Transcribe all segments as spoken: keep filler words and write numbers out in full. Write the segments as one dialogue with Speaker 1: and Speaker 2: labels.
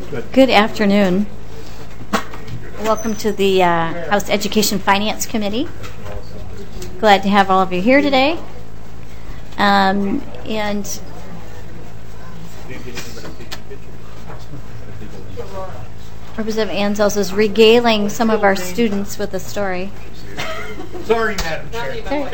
Speaker 1: Good afternoon. Welcome to the uh, House Education Finance Committee. Glad to have all of you here today. Um, and Representative Anzels is regaling some of our students with a story.
Speaker 2: Sorry, Madam Chair.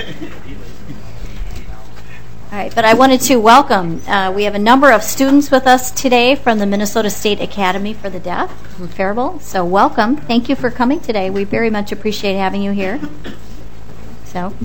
Speaker 1: All right, but I wanted to welcome, uh, we have a number of students with us today from the Minnesota State Academy for the Deaf from Faribault. So welcome. Thank you for coming today. We very much appreciate having you here. So,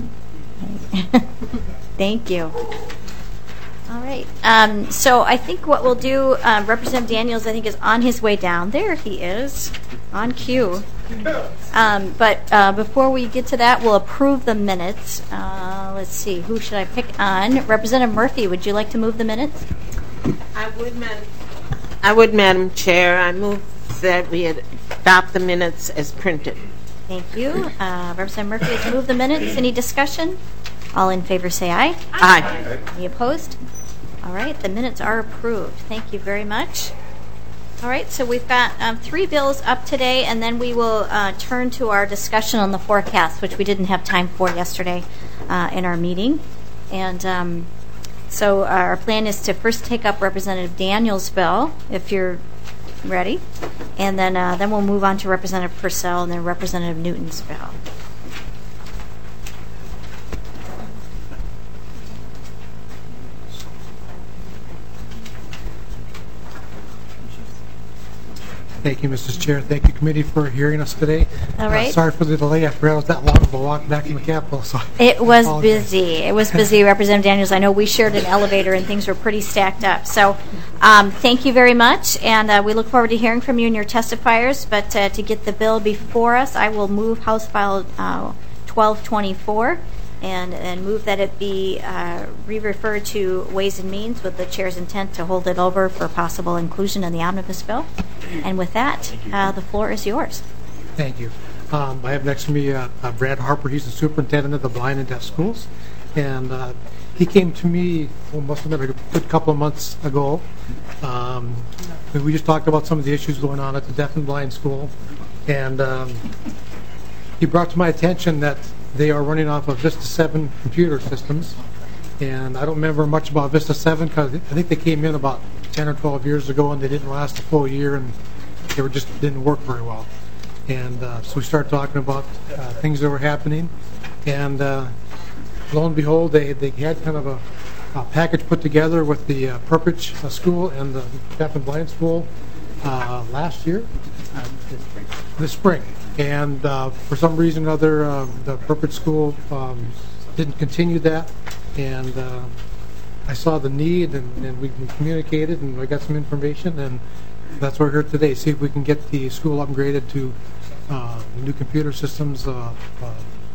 Speaker 1: thank you. All right. Um, so I think what we'll do, uh, Representative Daniels, I think, is on his way down. There he is, on cue. Um, but uh, before we get to that, we'll approve the minutes. Uh, let's see, who should I pick on? Representative Murphy, would you like to move the minutes?
Speaker 3: I would, Madam. I would, Madam Chair. I move that we adopt the minutes as printed.
Speaker 1: Thank you. Uh, Representative Murphy has moved the minutes. Any discussion? All in favor say aye.
Speaker 3: Aye.
Speaker 1: Any opposed? All right, the minutes are approved. Thank you very much. All right, so we've got um, three bills up today, and then we will uh, turn to our discussion on the forecast, which we didn't have time for yesterday uh, in our meeting. And um, so our plan is to first take up Representative Daniels' bill, if you're ready, and then uh, then we'll move on to Representative Purcell and then Representative Newton's bill.
Speaker 4: Thank you, Missus Chair. Thank you, committee, for hearing us today.
Speaker 1: All right.
Speaker 4: Uh, sorry for the delay. I forgot it was that long of a walk back from the Capitol. So
Speaker 1: it was busy. It was busy, Representative Daniels. I know we shared an elevator and things were pretty stacked up. So um, thank you very much, and uh, we look forward to hearing from you and your testifiers. But uh, to get the bill before us, I will move House File uh, twelve twenty-four and, and move that it be uh, re-referred to Ways and Means with the Chair's intent to hold it over for possible inclusion in the omnibus bill. And with that, uh, the floor is yours.
Speaker 4: Thank you. Um, I have next to me uh, uh, Brad Harper. He's the superintendent of the blind and deaf schools. And uh, he came to me, well, must have been a good couple of months ago. Um, we just talked about some of the issues going on at the deaf and blind school. And um, he brought to my attention that they are running off of Vista seven computer systems. And I don't remember much about Vista seven because I think they came in about ten or twelve years ago and they didn't last a full year and they were just didn't work very well. And uh, so we started talking about uh, things that were happening. And uh, lo and behold, they, they had kind of a, a package put together with the uh, Purpich uh, school and the deaf and blind school uh, last year, uh, this spring. And uh, for some reason or other, uh, the Purpich school um, didn't continue that. And uh, I saw the need, and, and we, we communicated, and I got some information, and that's why we're here today. See if we can get the school upgraded to uh, new computer systems, uh, uh,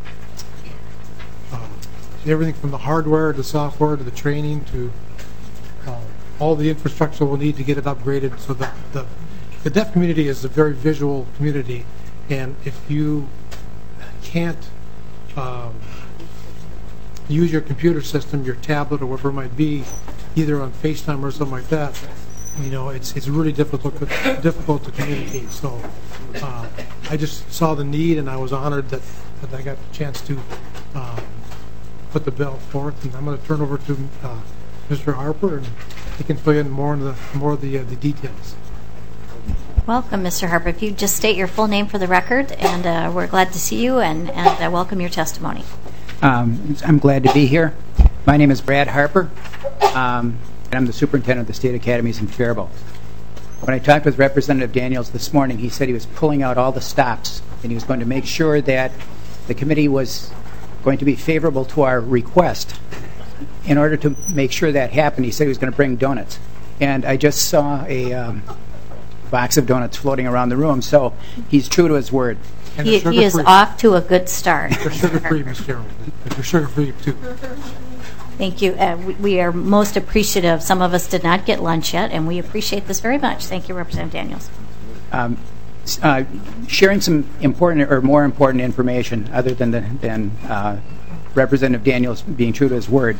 Speaker 4: uh, everything from the hardware to the software to the training to uh, all the infrastructure we'll need to get it upgraded. So that the the deaf community is a very visual community, and if you can't um, use your computer system, your tablet, or whatever it might be, either on FaceTime or something like that, you know, it's it's really difficult difficult to communicate. So uh, I just saw the need, and I was honored that, that I got the chance to uh, put the bill forth. And I'm going to turn over to uh, Mister Harper, and he can fill in more of the more of the uh, the details.
Speaker 1: Welcome, Mister Harper. If you just state your full name for the record, and uh, we're glad to see you and, and uh, welcome your testimony.
Speaker 5: Um, I'm glad to be here. My name is Brad Harper, um, and I'm the superintendent of the State Academies in Faribault. When I talked with Representative Daniels this morning, he said he was pulling out all the stops, and he was going to make sure that the committee was going to be favorable to our request. In order to make sure that happened, he said he was going to bring donuts. And I just saw a um, box of donuts floating around the room, so he's true to his word.
Speaker 1: He, he is off to a good start.
Speaker 4: They're sugar-free, Miz Chairman. They're sugar-free, too.
Speaker 1: Thank you. Uh, we, we are most appreciative. Some of us did not get lunch yet, and we appreciate this very much. Thank you, Representative Daniels.
Speaker 5: Um, uh, sharing some important or more important information other than, the, than uh, Representative Daniels being true to his word.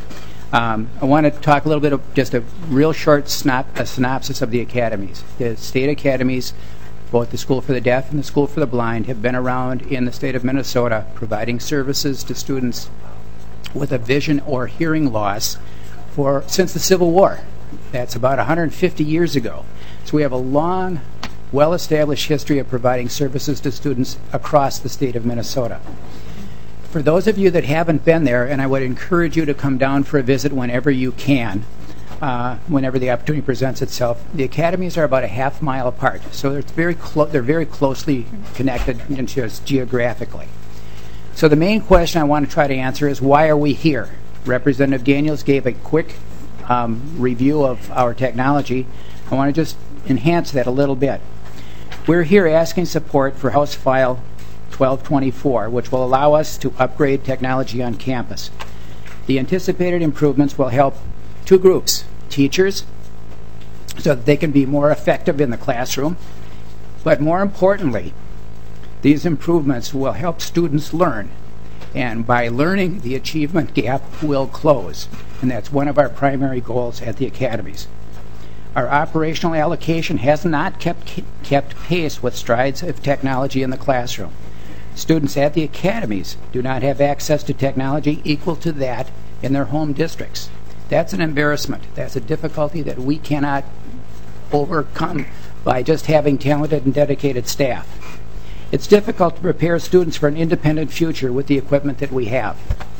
Speaker 5: Um, I want to talk a little bit of just a real short synop- a synopsis of the academies. The state academies, both the School for the Deaf and the School for the Blind, have been around in the state of Minnesota providing services to students with a vision or hearing loss for since the Civil War. That's about one hundred fifty years ago. So we have a long, well-established history of providing services to students across the state of Minnesota. For those of you that haven't been there, and I would encourage you to come down for a visit whenever you can, uh, whenever the opportunity presents itself, the academies are about a half mile apart, so they're very, clo- they're very closely connected just geographically. So the main question I want to try to answer is, why are we here? Representative Daniels gave a quick um, review of our technology. I want to just enhance that a little bit. We're here asking support for House File twelve twenty-four, which will allow us to upgrade technology on campus. The anticipated improvements will help two groups: teachers, so that they can be more effective in the classroom, but more importantly, these improvements will help students learn, and by learning, the achievement gap will close, and that's one of our primary goals at the academies. Our operational allocation has not kept kept pace with strides of technology in the classroom. Students at the academies do not have access to technology equal to that in their home districts. That's an embarrassment. That's a difficulty that we cannot overcome by just having talented and dedicated staff. It's difficult to prepare students for an independent future with the equipment that we have.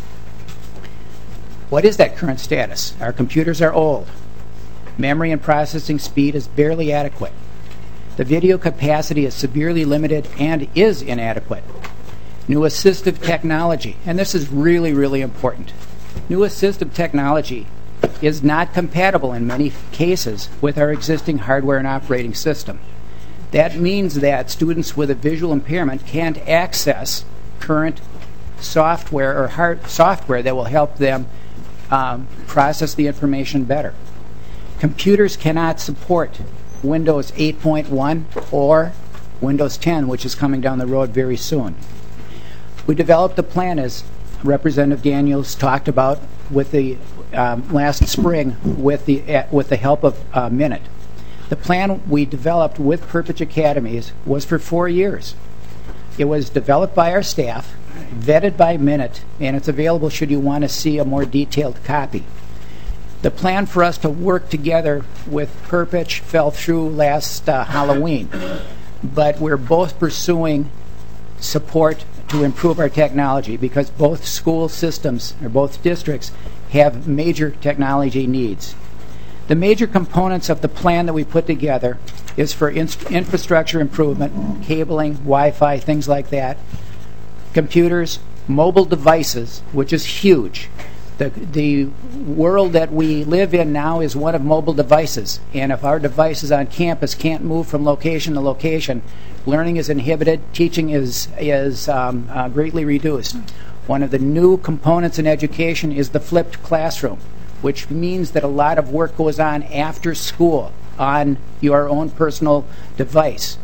Speaker 5: What is that current status? Our computers are old. Memory and processing speed is barely adequate. The video capacity is severely limited and is inadequate. New assistive technology, and this is really, really important. New assistive technology is not compatible in many cases with our existing hardware and operating system. That means that students with a visual impairment can't access current software or hard software that will help them um, process the information better. Computers cannot support Windows eight point one or Windows ten, which is coming down the road very soon. We developed a plan, as Representative Daniels talked about, with the um, last spring with the uh, with the help of uh, Minute. The plan we developed with Perpich Academies was for four years. It was developed by our staff, vetted by Minute, and it's available should you want to see a more detailed copy. The plan for us to work together with Perpich fell through last uh, Halloween, but we're both pursuing support to improve our technology because both school systems, or both districts, have major technology needs. The major components of the plan that we put together is for in- infrastructure improvement, cabling, Wi-Fi, things like that, computers, mobile devices, which is huge. The, the world that we live in now is one of mobile devices, and if our devices on campus can't move from location to location, learning is inhibited, teaching is, is um, uh, greatly reduced. One of the new components in education is the flipped classroom, which means that a lot of work goes on after school on your own personal device.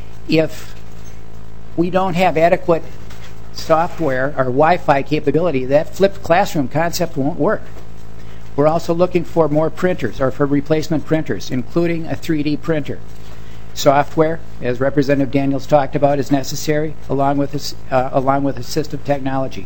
Speaker 5: If we don't have adequate software or Wi-Fi capability, that flipped classroom concept won't work. We're also looking for more printers, or for replacement printers, including a three D printer. Software, as Representative Daniels talked about, is necessary, along with this, uh, along with assistive technology.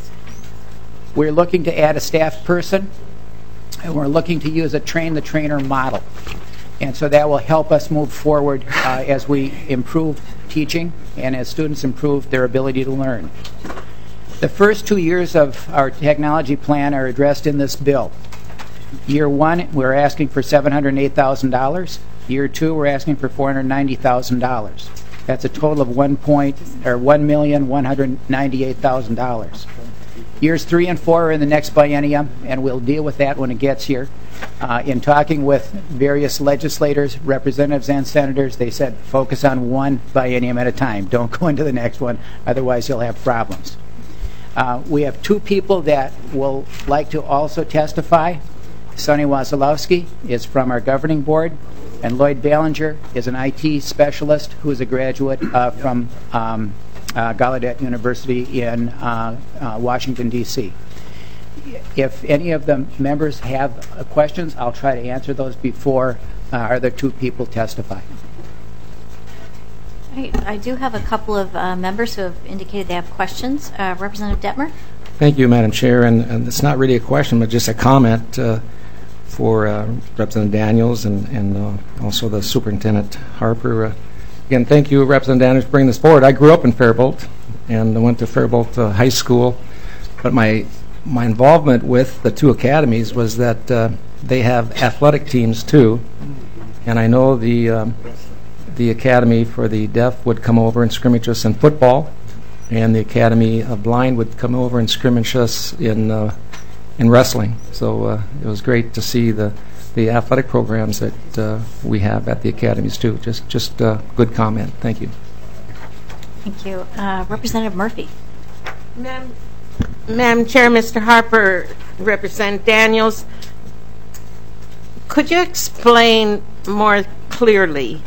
Speaker 5: We're looking to add a staff person, and we're looking to use a train-the-trainer model. And so that will help us move forward uh, as we improve teaching and as students improve their ability to learn. The first two years of our technology plan are addressed in this bill. Year one, we're asking for seven hundred eight thousand dollars. Year two, we're asking for four hundred ninety thousand dollars. That's a total of one point or one million one hundred ninety-eight thousand dollars. Years three and four are in the next biennium, and we'll deal with that when it gets here. Uh, in talking with various legislators, representatives, and senators, they said focus on one biennium at a time. Don't go into the next one, otherwise you'll have problems. Uh, we have two people that will like to also testify. Sonny Wasilowski is from our governing board, and Lloyd Ballinger is an I T specialist who is a graduate uh, from um, uh, Gallaudet University in uh, uh, Washington, D C if any of the members have uh, questions, I'll try to answer those before uh, our other two people testify.
Speaker 1: I, I do have a couple of uh, members who have indicated they have questions. Uh, Representative Detmer?
Speaker 6: Thank you, Madam Chair. And, and it's not really a question, but just a comment uh, for uh, Representative Daniels and, and uh, also the Superintendent Harper. Uh, again, thank you, Representative Daniels, for bringing this forward. I grew up in Faribault and I went to Faribault uh, High School, but my my involvement with the two academies was that uh, they have athletic teams too, and I know the um, the Academy for the Deaf would come over and scrimmage us in football, and the Academy of Blind would come over and scrimmage us in uh, in wrestling. So uh, it was great to see the the athletic programs that uh, we have at the academies too. Just just uh, good comment. Thank you.
Speaker 1: Thank you. Uh, Representative Murphy?
Speaker 3: Madam Madam Chair, Mister Harper, Representative Daniels, could you explain more clearly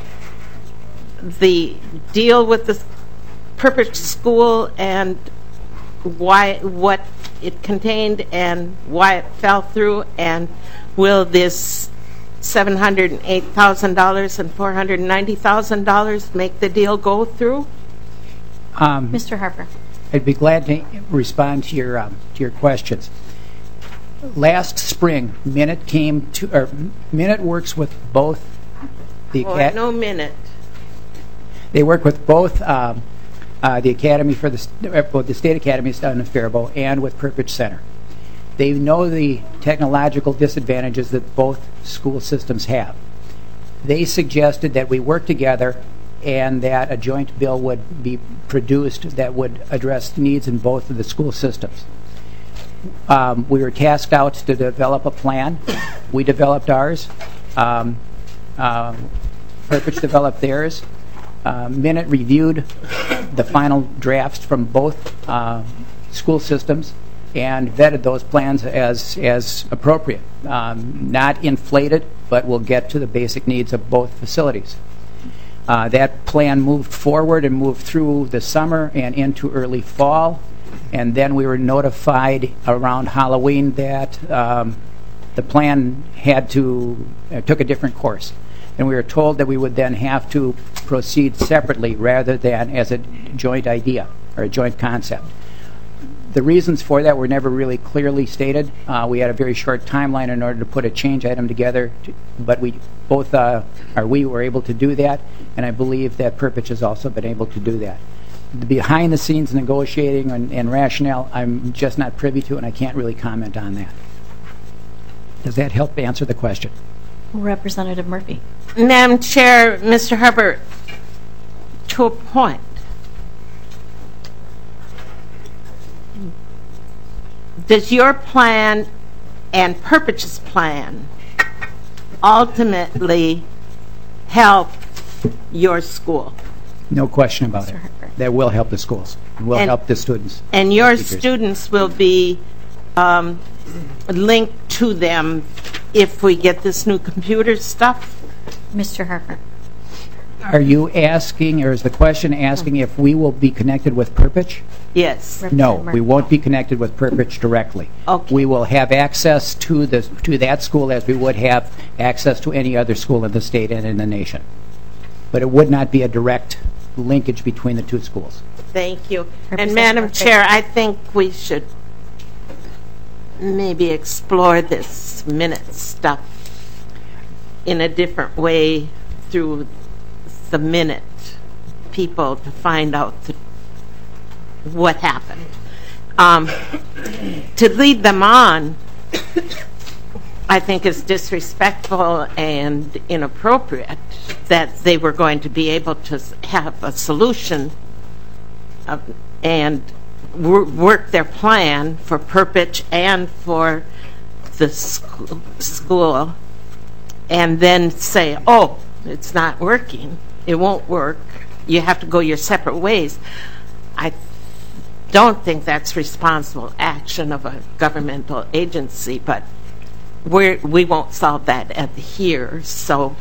Speaker 3: the deal with the Purpose School and why, what it contained and why it fell through, and will this seven hundred eight thousand dollars and four hundred ninety thousand dollars make the deal go through?
Speaker 5: Um,
Speaker 1: Mister Harper?
Speaker 5: I'd be glad to respond to your um, to your questions. Last spring, Minute came to, or Minute works with both the
Speaker 3: Oh,
Speaker 5: Acad-
Speaker 3: no minute.
Speaker 5: They work with both um, uh, the Academy for the uh, both the State Academies down in Faribault and with Purpose Center. They know the technological disadvantages that both school systems have. They suggested that we work together and that a joint bill would be produced that would address needs in both of the school systems. Um, we were tasked out to develop a plan. We developed ours. Um, uh, Purpose developed theirs. Uh, Minute reviewed the final drafts from both uh, school systems and vetted those plans as as appropriate. Um, not inflated, but will get to the basic needs of both facilities. Uh, that plan moved forward and moved through the summer and into early fall, and then we were notified around Halloween that um, the plan had to uh, took a different course, and we were told that we would then have to proceed separately rather than as a joint idea or a joint concept. The reasons for that were never really clearly stated. Uh, we had a very short timeline in order to put a change item together, to, but we both, uh, or we were able to do that, and I believe that Purpose has also been able to do that. The behind-the-scenes negotiating and, and rationale, I'm just not privy to, and I can't really comment on that. Does that help answer the question?
Speaker 1: Representative Murphy?
Speaker 3: Madam Chair, Mister Harper, to a point, does your plan and Purpose's plan ultimately help your school?
Speaker 5: No question about it.
Speaker 1: Mister Harper.
Speaker 5: That will help the schools. It will
Speaker 3: And-
Speaker 5: help the students.
Speaker 3: And your
Speaker 5: Teachers.
Speaker 3: students will be um, linked to them if we get this new computer stuff?
Speaker 1: Mister Harper?
Speaker 5: Are you asking, or is the question asking if we will be connected with Purpose?
Speaker 3: Yes.
Speaker 5: No,
Speaker 1: Representative
Speaker 5: we
Speaker 1: Murphy.
Speaker 5: won't be connected with Purpose directly.
Speaker 3: Okay.
Speaker 5: We will have access to the to that school as we would have access to any other school in the state and in the nation. But it would not be a direct linkage between the two schools.
Speaker 3: Thank you. And
Speaker 1: Representative
Speaker 3: Madam
Speaker 1: Murphy.
Speaker 3: Chair, I think we should maybe explore this minute stuff in a different way through the minute people to find out the, what happened. Um, to lead them on, I think is disrespectful and inappropriate that they were going to be able to have a solution of, and wor- work their plan for Purpose and for the school, school and then say, oh, it's not working. It won't work. You have to go your separate ways. I don't think that's responsible action of a governmental agency, but we're, we won't solve that at here. So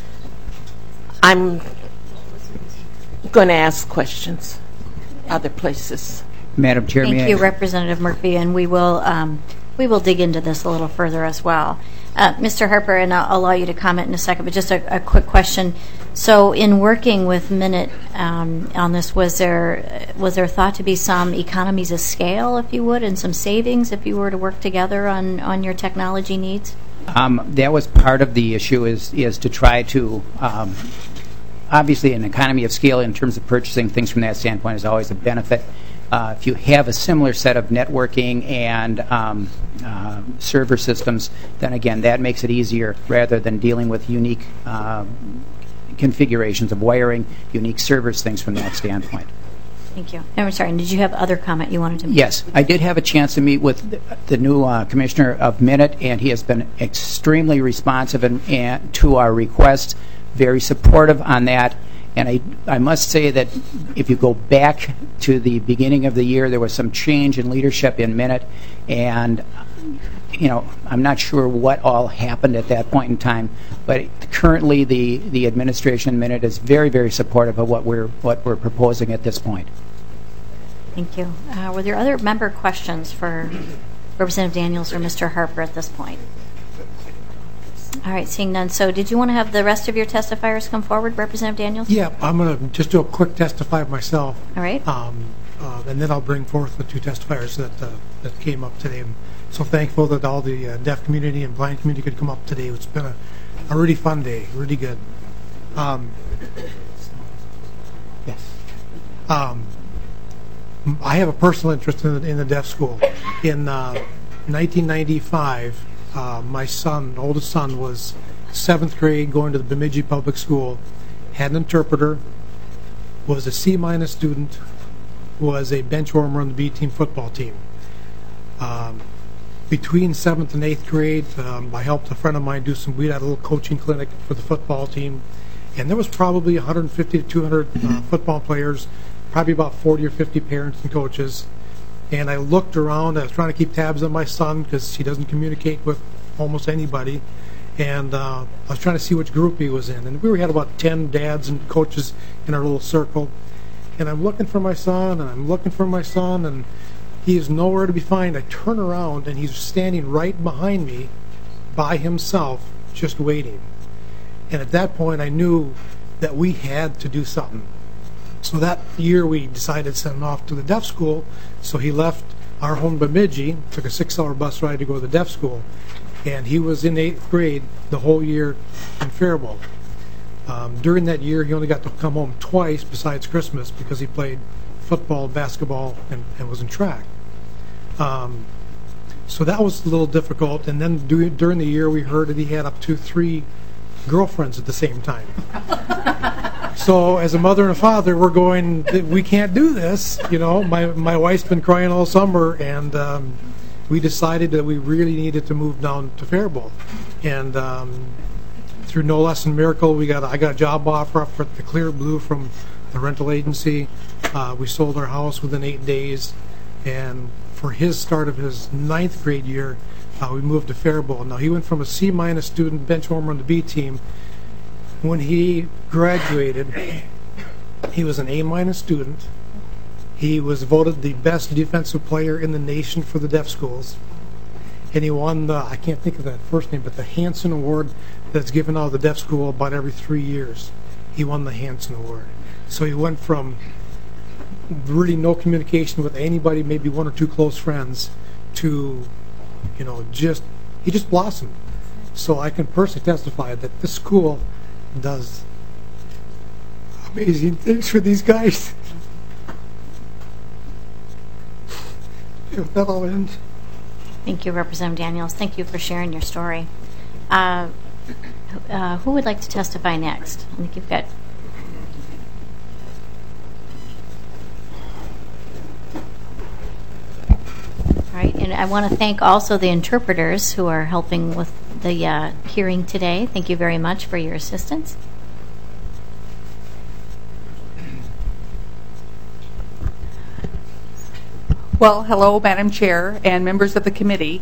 Speaker 3: I'm going to ask questions other places.
Speaker 5: Madam Chair, may
Speaker 1: Thank
Speaker 5: I-
Speaker 1: you, Representative Murphy, and we will um, we will dig into this a little further as well. Uh, Mister Harper, and I'll allow you to comment in a second, but just a, a quick question. So, in working with Minute um, on this, was there was there thought to be some economies of scale, if you would, and some savings if you were to work together on, on your technology needs?
Speaker 5: Um, that was part of the issue, is is to try to, um, obviously an economy of scale in terms of purchasing things from that standpoint is always a benefit. Uh, if you have a similar set of networking and um, uh, server systems, then again, that makes it easier rather than dealing with unique uh, configurations of wiring, unique servers, things from that standpoint.
Speaker 1: Thank you. I'm sorry, and did you have other comment you wanted to make?
Speaker 5: Yes, I did have a chance to meet with the, the new uh, commissioner of Minute, and he has been extremely responsive and, and to our requests, very supportive on that. And I, I must say that if you go back to the beginning of the year, there was some change in leadership in Minute, and you know, I'm not sure what all happened at that point in time, but currently the, the administration in Minute is very, very supportive of what we're what we're proposing at this point.
Speaker 1: Thank you. Uh, were there other member questions for Representative Daniels or Mister Harper at this point? All right, seeing none. So did you want to have the rest of your testifiers come forward, Representative Daniels?
Speaker 4: Yeah, I'm going to just do a quick testify myself.
Speaker 1: All right.
Speaker 4: Um, uh, and then I'll bring forth the two testifiers that uh, that came up today. I'm so thankful that all the uh, deaf community and blind community could come up today. It's been a, a really fun day, really good. Um, yes. Um, I have a personal interest in the, in the deaf school. In uh, nineteen ninety-five, uh, my son, oldest son, was seventh grade, going to the Bemidji Public School, had an interpreter, was a C-minus student, was a bench warmer on the B team football team. Um, between seventh and eighth grade, um, I helped a friend of mine do some, we had a little coaching clinic for the football team, and there was probably one hundred fifty to two hundred uh, football players, probably about forty or fifty parents and coaches. And I looked around, I was trying to keep tabs on my son because he doesn't communicate with almost anybody. And uh, I was trying to see which group he was in. And we had about ten dads and coaches in our little circle. And I'm looking for my son, and I'm looking for my son, and he is nowhere to be found. I turn around, and he's standing right behind me by himself, just waiting. And at that point, I knew that we had to do something. So that year, we decided to send him off to the deaf school. So he left our home Bemidji, took a six-hour bus ride to go to the deaf school, and he was in eighth grade the whole year in Faribault. Um, during that year, he only got to come home twice besides Christmas because he played football, basketball, and, and was in track. Um, so that was a little difficult. And then do, during the year, we heard that he had up to three girlfriends at the same time. So as a mother and a father, we're going, we can't do this. You know, my, my wife's been crying all summer, and um, we decided that we really needed to move down to Faribault. And um, through No Less Than Miracle, we got I got a job offer for the Clear Blue from the rental agency. Uh, we sold our house within eight days, and for his start of his ninth grade year, uh, we moved to Faribault. Now he went from a C-minus student, bench warmer on the B team. When he graduated, he was an A-minus student. He was voted the best defensive player in the nation for the deaf schools. And he won the, I can't think of that first name, but the Hanson Award that's given out of the deaf school about every three years. He won the Hanson Award. So he went from really no communication with anybody, maybe one or two close friends, to, you know, just, he just blossomed. So I can personally testify that this school does amazing things for these guys. With that, I'll end.
Speaker 1: Thank you, Representative Daniels. Thank you for sharing your story. Uh, uh, who would like to testify next? I think you've got. All right, and I want to thank also the interpreters who are helping with the uh, hearing today. Thank you very much for your assistance.
Speaker 7: Well, hello, Madam Chair and members of the committee,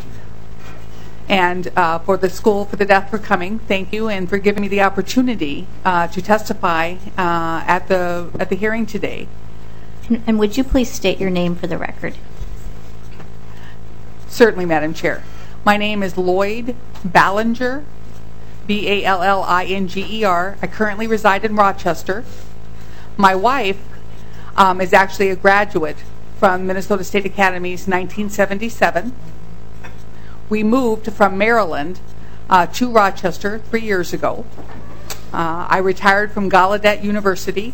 Speaker 7: and uh, for the School for the Deaf for coming. Thank you, and for giving me the opportunity uh, to testify uh, at the at the hearing today.
Speaker 1: And would you please state your name for the record?
Speaker 7: Certainly, Madam Chair. My name is Lloyd Ballinger, B A L L I N G E R. I currently reside in Rochester. My wife um, is actually a graduate from Minnesota State Academy's nineteen seventy-seven. We moved from Maryland uh, to Rochester three years ago. Uh, I retired from Gallaudet University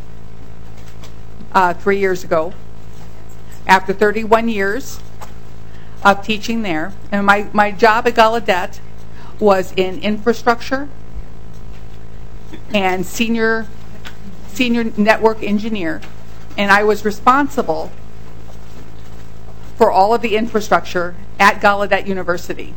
Speaker 7: uh, three years ago after thirty-one years of teaching there. And my, my job at Gallaudet was in infrastructure and senior senior network engineer. And I was responsible for all of the infrastructure at Gallaudet University.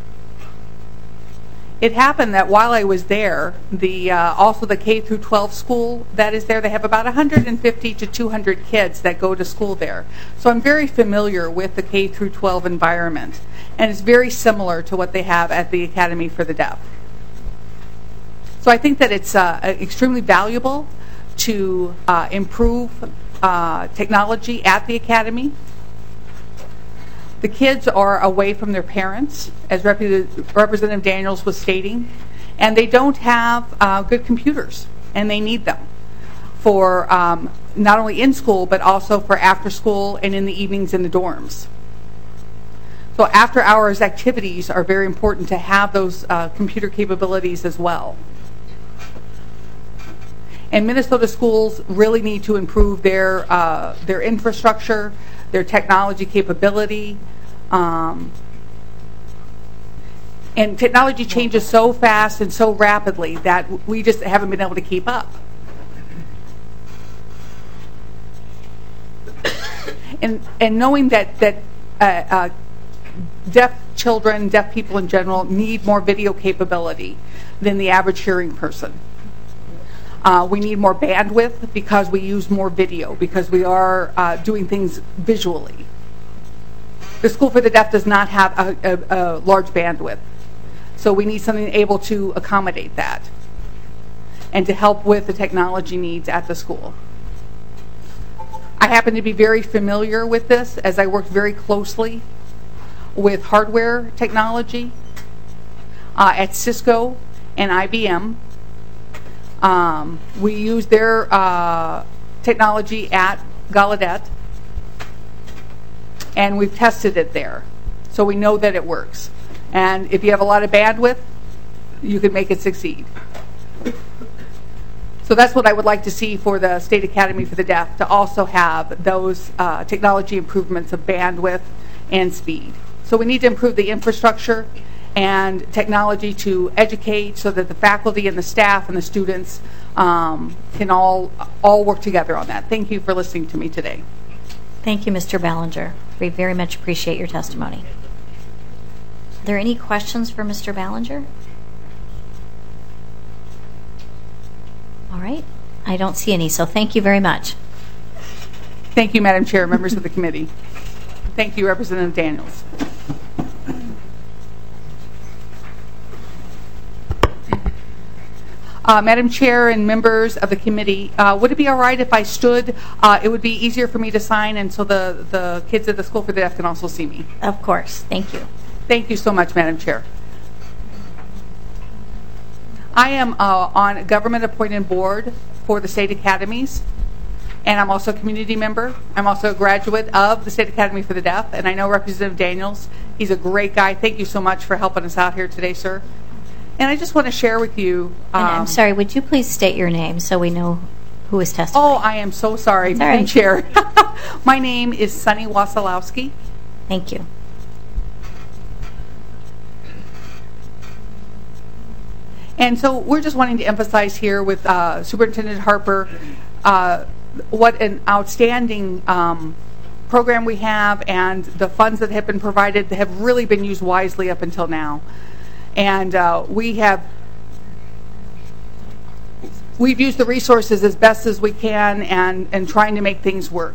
Speaker 7: It happened that while I was there, the uh, also the K through twelve school that is there, they have about one hundred fifty to two hundred kids that go to school there. So I'm very familiar with the K through twelve environment, and it's very similar to what they have at the Academy for the Deaf. So I think that it's uh, extremely valuable to uh, improve uh, technology at the Academy. The kids are away from their parents, as Representative Daniels was stating, and they don't have uh, good computers, and they need them for um, not only in school, but also for after school and in the evenings in the dorms. So after hours activities are very important to have those uh, computer capabilities as well. And Minnesota schools really need to improve their uh, their infrastructure, their technology capability. Um, and technology changes so fast and so rapidly that we just haven't been able to keep up. And and knowing that that uh, uh, deaf children, deaf people in general, need more video capability than the average hearing person. Uh, we need more bandwidth because we use more video, because we are uh, doing things visually. The School for the Deaf does not have a, a, a large bandwidth, so we need something able to accommodate that and to help with the technology needs at the school. I happen to be very familiar with this as I worked very closely with hardware technology uh, at Cisco and I B M. Um, we use their uh, technology at Gallaudet, and we've tested it there, so we know that it works. And if you have a lot of bandwidth, you can make it succeed. So that's what I would like to see for the State Academy for the Deaf, to also have those uh, technology improvements of bandwidth and speed. So we need to improve the infrastructure and technology to educate so that the faculty and the staff and the students um, can all all work together on that. Thank you for listening to me today.
Speaker 1: Thank you, Mister Ballinger. We very much appreciate your testimony. Are there any questions for Mister Ballinger? All right. I don't see any, so thank you very much.
Speaker 7: Thank you, Madam Chair, members of the committee. Thank you, Representative Daniels. Uh, Madam Chair and members of the committee, uh, would it be all right if I stood? Uh, it would be easier for me to sign, and so the, the kids at the School for the Deaf can also see me.
Speaker 1: Of course. Thank you.
Speaker 7: Thank you so much, Madam Chair. I am uh, on a government-appointed board for the state academies, and I'm also a community member. I'm also a graduate of the State Academy for the Deaf, and I know Representative Daniels. He's a great guy. Thank you so much for helping us out here today, sir. And I just want to share with you... Um,
Speaker 1: and I'm sorry, would you please state your name so we know who is testifying?
Speaker 7: Oh, I am so sorry, Madam
Speaker 1: right.
Speaker 7: Chair. My name is Sunny Wasilowski.
Speaker 1: Thank you.
Speaker 7: And so we're just wanting to emphasize here with uh, Superintendent Harper uh, what an outstanding um, program we have, and the funds that have been provided have really been used wisely up until now. And uh, we have we've used the resources as best as we can, and, and trying to make things work.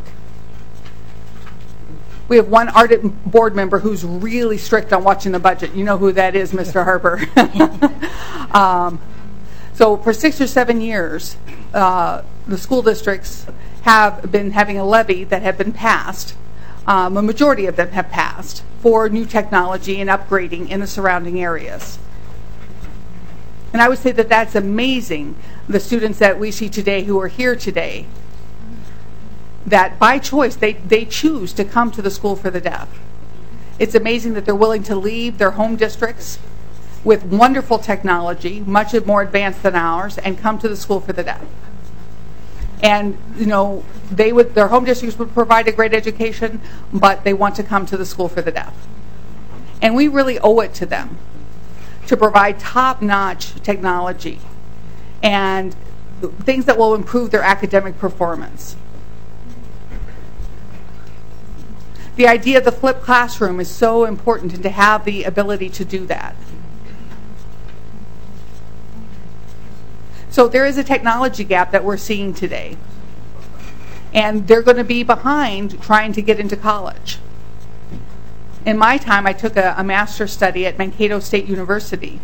Speaker 7: We have one ardent board member who's really strict on watching the budget. You know who that is, Mister Harper. um, so for six or seven years, uh, the school districts have been having a levy that had been passed Um, a majority of them have passed for new technology and upgrading in the surrounding areas. And I would say that that's amazing, the students that we see today who are here today, that by choice they, they choose to come to the School for the Deaf. It's amazing that they're willing to leave their home districts with wonderful technology, much more advanced than ours, and come to the School for the Deaf. And, you know, they would, their home districts would provide a great education, but they want to come to the School for the Deaf. And we really owe it to them to provide top-notch technology and things that will improve their academic performance. The idea of the flipped classroom is so important, and to have the ability to do that. So there is a technology gap that we're seeing today. And they're going to be behind trying to get into college. In my time, I took a, a master's study at Mankato State University.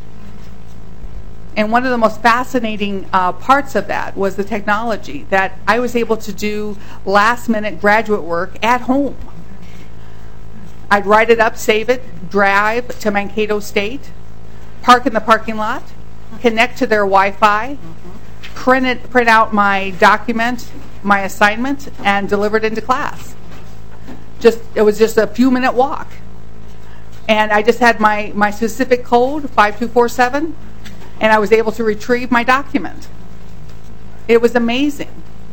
Speaker 7: And one of the most fascinating uh, parts of that was the technology, that I was able to do last-minute graduate work at home. I'd write it up, save it, drive to Mankato State, park in the parking lot, connect to their Wi-Fi, print it, print out my document, my assignment, and deliver it into class. Just it was just a few minute walk, and I just had my my specific code five two four seven, and I was able to retrieve my document. It was amazing.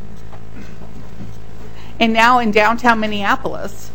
Speaker 7: And now in downtown Minneapolis,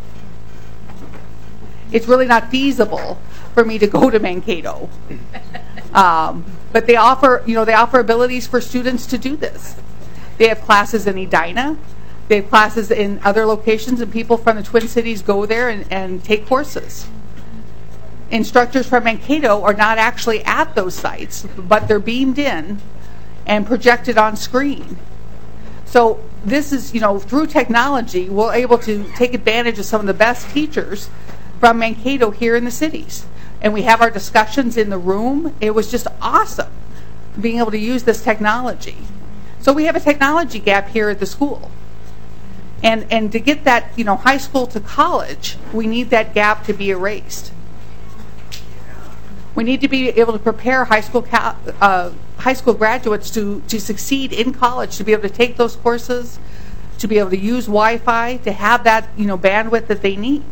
Speaker 7: it's really not feasible for me to go to Mankato. Um, but they offer, you know, they offer abilities for students to do this. They have classes in Edina. They have classes in other locations, and people from the Twin Cities go there and, and take courses. Instructors from Mankato are not actually at those sites, but they're beamed in and projected on screen. So this is, you know, through technology, we're able to take advantage of some of the best teachers from Mankato here in the cities. And we have our discussions in the room. It was just awesome being able to use this technology. So we have a technology gap here at the school. And and to get that, you know, high school to college, we need that gap to be erased. We need to be able to prepare high school ca- uh, high school graduates to, to succeed in college, to be able to take those courses, to be able to use Wi-Fi, to have that, you know, bandwidth that they need.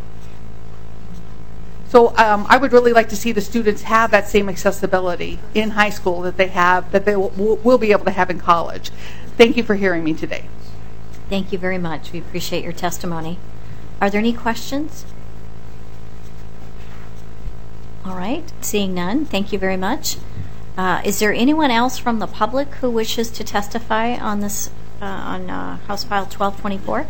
Speaker 7: So um, I would really like to see the students have that same accessibility in high school that they have, that they will, will be able to have in college. Thank you for hearing me today.
Speaker 1: Thank you very much. We appreciate your testimony. Are there any questions? All right. Seeing none, thank you very much. Uh, is there anyone else from the public who wishes to testify on this, uh, on uh, House File twelve twenty-four?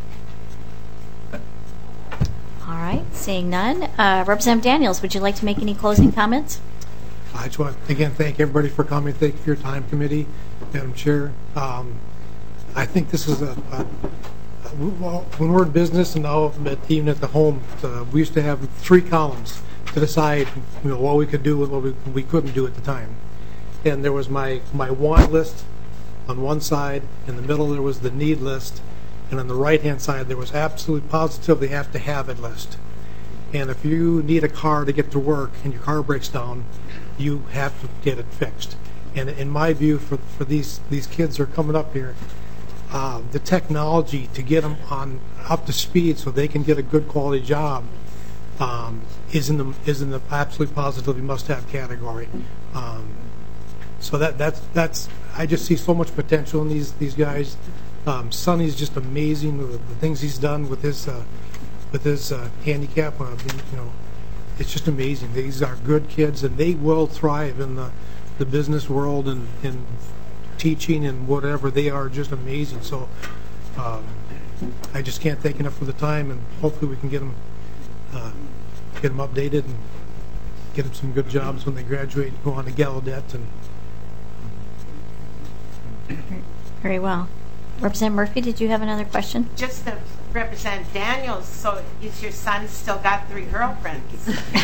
Speaker 1: All right. Seeing none. Uh, Representative Daniels, would you like to make any closing comments?
Speaker 4: I just want to, again, thank everybody for coming. Thank you for your time, committee, Madam Chair. Um, I think this is a, a, a, when we're in business and now even at the home, uh, we used to have three columns to decide, you know, what we could do and what we, we couldn't do at the time. And there was my, my want list on one side, in the middle there was the need list, and on the right-hand side, there was absolutely positively have to have it list. And if you need a car to get to work and your car breaks down, you have to get it fixed. And in my view, for for these these kids who are coming up here, uh, the technology to get them on up to speed so they can get a good quality job um, is in the is in the absolutely positively must-have category. Um, so that that's that's I just see so much potential in these these guys. Um, Sonny's just amazing with the things he's done with his uh, with his uh, handicap. Uh, you know, it's just amazing. These are good kids, and they will thrive in the, the business world and in teaching and whatever. They are just amazing. So um, I just can't thank enough for the time, and hopefully we can get them uh, get them updated and get them some good jobs when they graduate and go on to Gallaudet. And
Speaker 1: very well. Representative Murphy, did you have another question?
Speaker 3: Just a Representative Daniels, so is your son still got three girlfriends?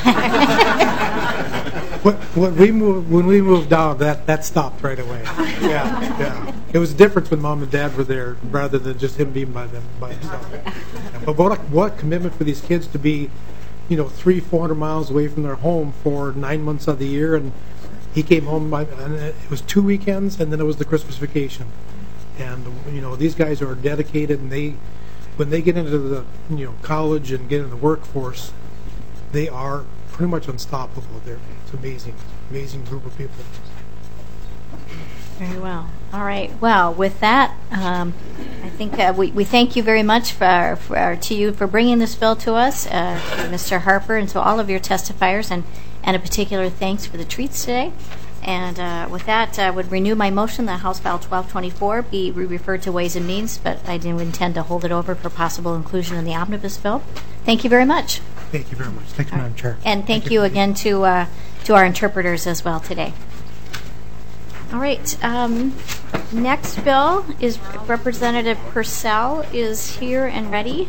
Speaker 4: When, when we moved, when we moved down, that, that stopped right away. Yeah, yeah. It was a difference when mom and dad were there, rather than just him being by them by himself. But what a, what a commitment for these kids to be, you know, three, four hundred miles away from their home for nine months of the year, and he came home by, and it was two weekends, and then it was the Christmas vacation. And you know, these guys are dedicated, and they, when they get into the you know college and get into the workforce, they are pretty much unstoppable. They're, it's amazing, amazing group of people.
Speaker 1: Very well. All right. Well, with that, um, I think uh, we, we thank you very much for, for to you for bringing this bill to us, uh, to Mister Harper, and to all of your testifiers, and, and a particular thanks for the treats today. And uh, with that, I would renew my motion that House File twelve twenty-four be re- referred to Ways and Means, but I do intend to hold it over for possible inclusion in the omnibus bill. Thank you very much.
Speaker 4: Thank you very much. Thank you, Madam Chair.
Speaker 1: And thank, thank you again to uh, to our interpreters as well today. All right. Um, next bill is Representative Purcell is here and ready.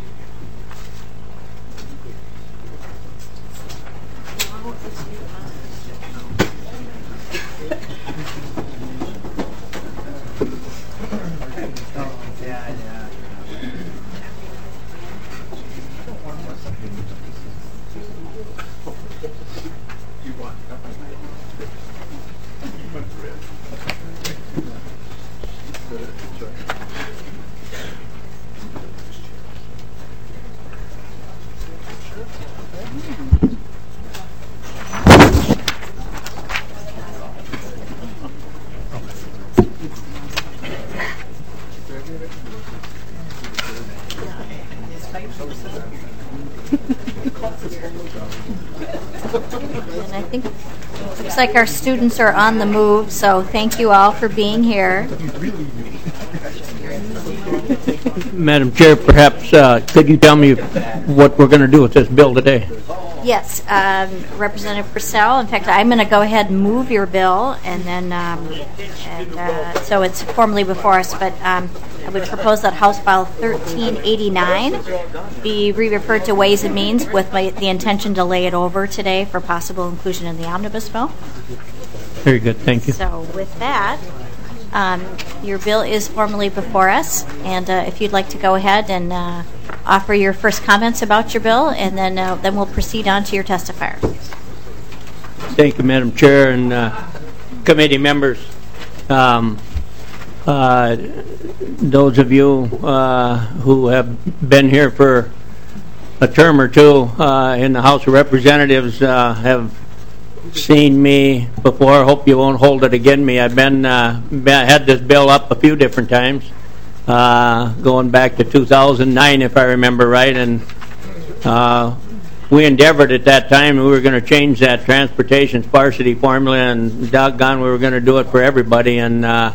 Speaker 1: And I think it looks like our students are on the move, so thank you all for being here.
Speaker 8: Madam Chair, perhaps uh, could you tell me what we're going to do with this bill today?
Speaker 1: Yes, um, Representative Purcell. In fact, I'm going to go ahead and move your bill, and then um, and, uh, so it's formally before us. But um, I would propose that House File thirteen eighty-nine be re-referred to Ways and Means, with my, the intention to lay it over today for possible inclusion in the omnibus bill.
Speaker 8: Very good, thank you.
Speaker 1: So with that, um, your bill is formally before us, and uh, if you'd like to go ahead and uh, offer your first comments about your bill, and then uh, then we'll proceed on to your testifier.
Speaker 8: Thank you, Madam Chair and uh, committee members. Um, uh, those of you uh, who have been here for a term or two uh, in the House of Representatives uh, have seen me before. Hope you won't hold it against me. I've been, uh, been had this bill up a few different times. Uh, going back to two thousand nine, if I remember right, and uh, we endeavored at that time, we were going to change that transportation sparsity formula, and doggone, we were going to do it for everybody, and uh,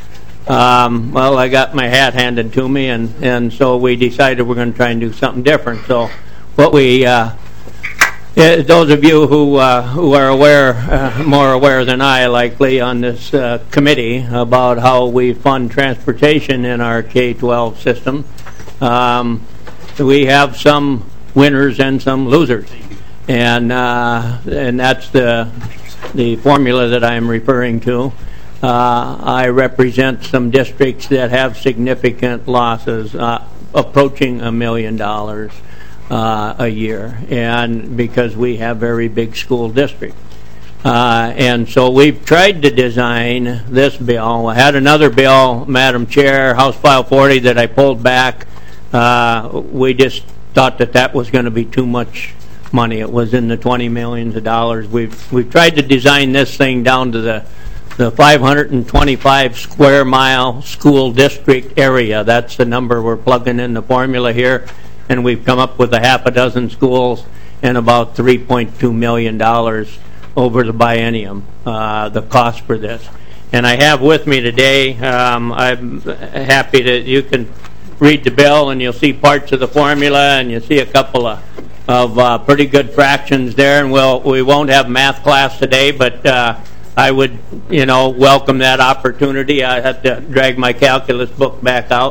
Speaker 8: um, well, I got my hat handed to me, and, and so we decided we're going to try and do something different. So what we, uh, yeah, those of you who uh, who are aware, uh, more aware than I likely on this uh, committee about how we fund transportation in our K twelve system, um, we have some winners and some losers, and uh, and that's the the formula that I'm referring to. Uh, I represent some districts that have significant losses, uh, approaching a million dollars. Uh, a year, and because we have very big school districts. Uh, and so we've tried to design this bill. I had another bill, Madam Chair, House File forty, that I pulled back. Uh, we just thought that that was going to be too much money. It was in the twenty millions of dollars. We've, we've tried to design this thing down to the, the five hundred twenty-five square mile school district area. That's the number we're plugging in the formula here. And we've come up with a half a dozen schools and about three point two million dollars over the biennium, uh, the cost for this. And I have with me today, um, I'm happy that you can read the bill and you'll see parts of the formula, and you'll see a couple of, of uh, pretty good fractions there. And we'll, we won't have math class today, but uh, I would, you know, welcome that opportunity. I had to drag my calculus book back out.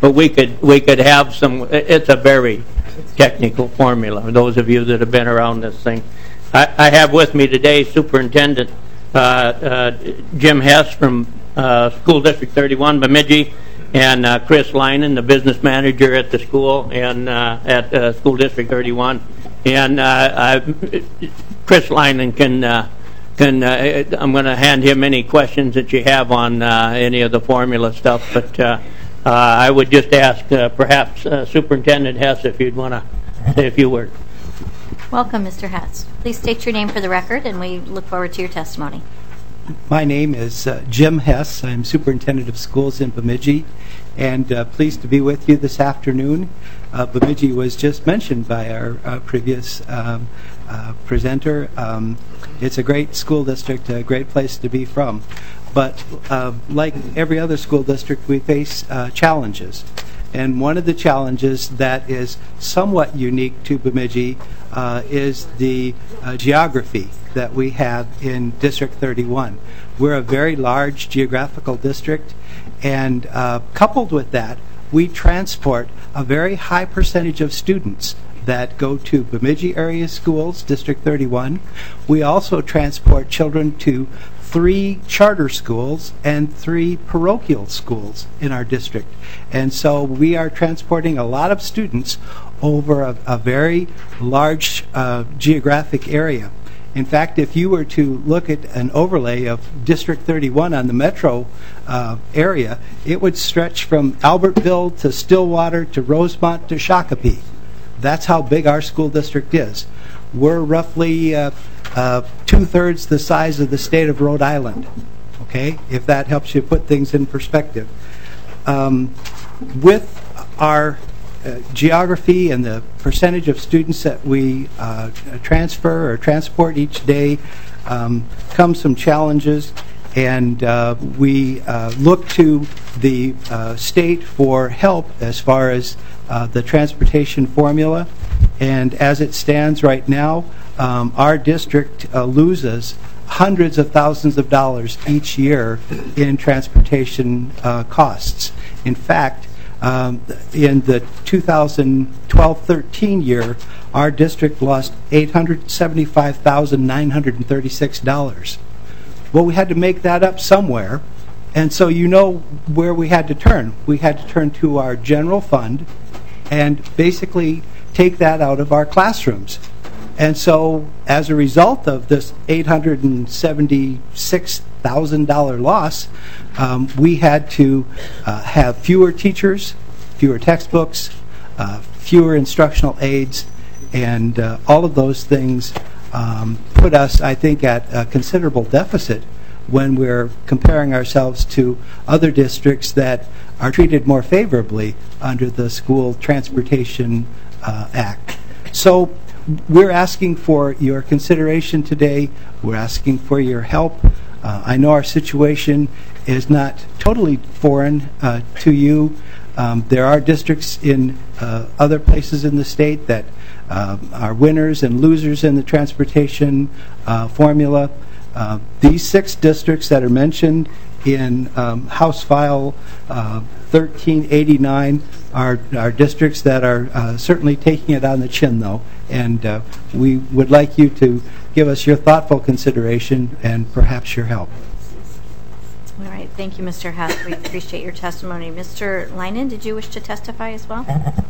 Speaker 8: but we could we could have some. It's a very technical formula. Those of you that have been around this thing, I, I have with me today Superintendent uh, uh, Jim Hess from uh, School District thirty-one, Bemidji, and uh, Chris Linen, the business manager at the school and uh, at uh, School District thirty-one. And uh, I, Chris Linen can uh, can uh, I'm going to hand him any questions that you have on uh, any of the formula stuff. But uh, uh, I would just ask uh, perhaps uh, Superintendent Hess if you'd want to say a few words.
Speaker 1: Welcome, Mister Hess. Please state your name for the record, and we look forward to your testimony.
Speaker 9: My name is uh, Jim Hess. I'm Superintendent of Schools in Bemidji, and uh, pleased to be with you this afternoon. Uh, Bemidji was just mentioned by our uh, previous um, uh, presenter. Um, it's a great school district, a great place to be from. But uh, like every other school district, we face uh, challenges. And one of the challenges that is somewhat unique to Bemidji uh, is the uh, geography that we have in District thirty-one. We're a very large geographical district, and uh, coupled with that, we transport a very high percentage of students that go to Bemidji area schools, District thirty-one. We also transport children to three charter schools and three parochial schools in our district. And so we are transporting a lot of students over a, a very large uh, geographic area. In fact, if you were to look at an overlay of District thirty-one on the metro uh, area, it would stretch from Albertville to Stillwater to Rosemont to Shakopee. That's how big our school district is. We're roughly uh, uh, two-thirds the size of the state of Rhode Island, okay, if that helps you put things in perspective. Um, with our uh, geography and the percentage of students that we uh, transfer or transport each day um, come some challenges, and uh, we uh, look to the uh, state for help as far as uh, the transportation formula. And as it stands right now, um, our district uh, loses hundreds of thousands of dollars each year in transportation uh, costs. In fact, um, in the two thousand twelve thirteen year, our district lost eight hundred seventy-five thousand nine hundred thirty-six dollars. Well, we had to make that up somewhere, and so you know where we had to turn. We had to turn to our general fund and basically take that out of our classrooms. And so as a result of this eight hundred seventy-six thousand dollars loss, um, we had to uh, have fewer teachers, fewer textbooks, uh, fewer instructional aides, and uh, all of those things um, put us, I think, at a considerable deficit when we're comparing ourselves to other districts that are treated more favorably under the School Transportation uh, Act. So we're asking for your consideration today. We're asking for your help. Uh, I know our situation is not totally foreign uh, to you. Um, there are districts in uh, other places in the state that uh, are winners and losers in the transportation uh, formula. Uh, these six districts that are mentioned in um, House File uh, thirteen eighty-nine are, are districts that are uh, certainly taking it on the chin, though, and uh, we would like you to give us your thoughtful consideration and perhaps your help.
Speaker 1: All right. Thank you, Mister Hess. We appreciate your testimony. Mister Linen, did you wish to testify as well?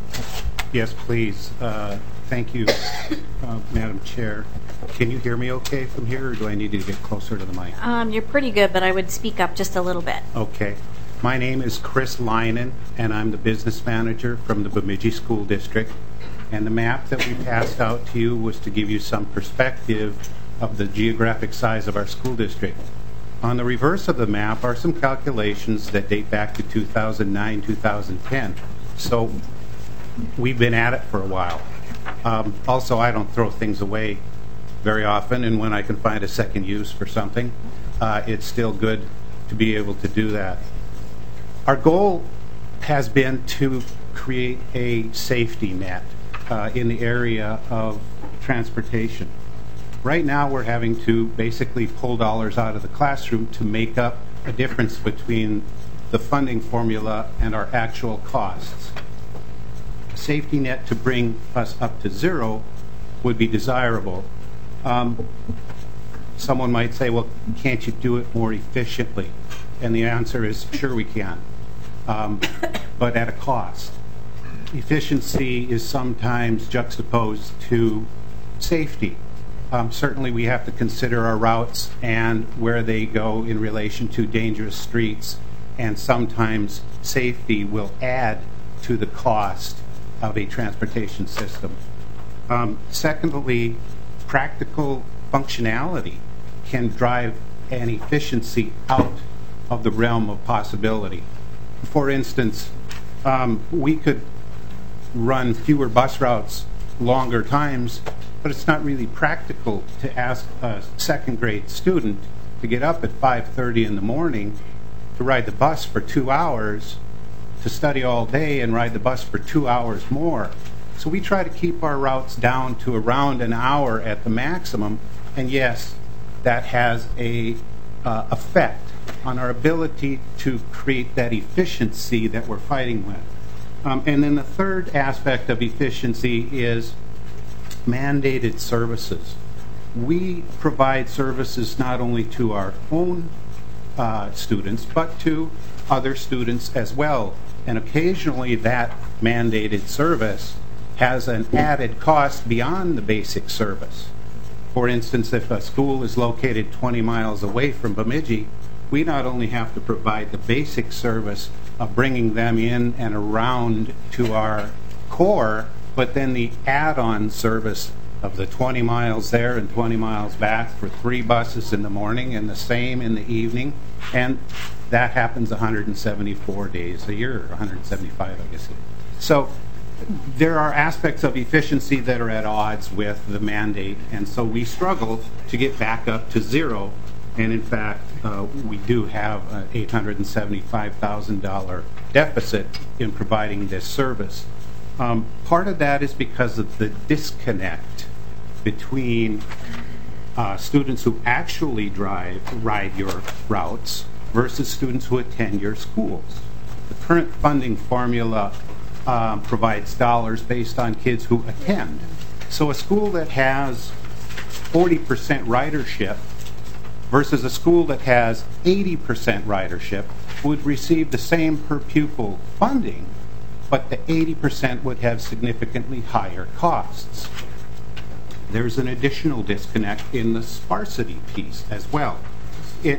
Speaker 10: Yes, please. Uh, thank you, uh, Madam Chair. Can you hear me okay from here, or do I need to get closer to the mic?
Speaker 1: Um, you're pretty good, but I would speak up just a little bit.
Speaker 10: Okay. My name is Chris Linen, and I'm the business manager from the Bemidji School District. And the map that we passed out to you was to give you some perspective of the geographic size of our school district. On the reverse of the map are some calculations that date back to two thousand nine, two thousand ten. So we've been at it for a while. Um, also, I don't throw things away very often, and when I can find a second use for something, uh, it's still good to be able to do that. Our goal has been to create a safety net uh, in the area of transportation. Right now, we're having to basically pull dollars out of the classroom to make up a difference between the funding formula and our actual costs. A safety net to bring us up to zero would be desirable. Um, someone might say, well, can't you do it more efficiently? And the answer is, sure we can, um, but at a cost. Efficiency is sometimes juxtaposed to safety. Um, certainly we have to consider our routes and where they go in relation to dangerous streets, and sometimes safety will add to the cost of a transportation system. Um, secondly, practical functionality can drive an efficiency out of the realm of possibility. For instance, um, we could run fewer bus routes longer times, but it's not really practical to ask a second grade student to get up at five thirty in the morning to ride the bus for two hours, to study all day and ride the bus for two hours more. So we try to keep our routes down to around an hour at the maximum, and yes, that has a uh, effect on our ability to create that efficiency that we're fighting with. Um, and then the third aspect of efficiency is mandated services. We provide services not only to our own uh, students, but to other students as well. And occasionally that mandated service has an added cost beyond the basic service. For instance, if a school is located twenty miles away from Bemidji, we not only have to provide the basic service of bringing them in and around to our core, but then the add-on service of the twenty miles there and twenty miles back for three buses in the morning and the same in the evening, and that happens one hundred seventy-four days a year, or one hundred seventy-five, I guess. So there are aspects of efficiency that are at odds with the mandate, and so we struggle to get back up to zero. And in fact, uh, we do have an eight hundred seventy-five thousand dollars deficit in providing this service. Um, part of that is because of the disconnect between uh, students who actually drive, ride your routes versus students who attend your schools. The current funding formula um, provides dollars based on kids who attend. So a school that has forty percent ridership versus a school that has eighty percent ridership would receive the same per pupil funding, but the eighty percent would have significantly higher costs. There's an additional disconnect in the sparsity piece as well. It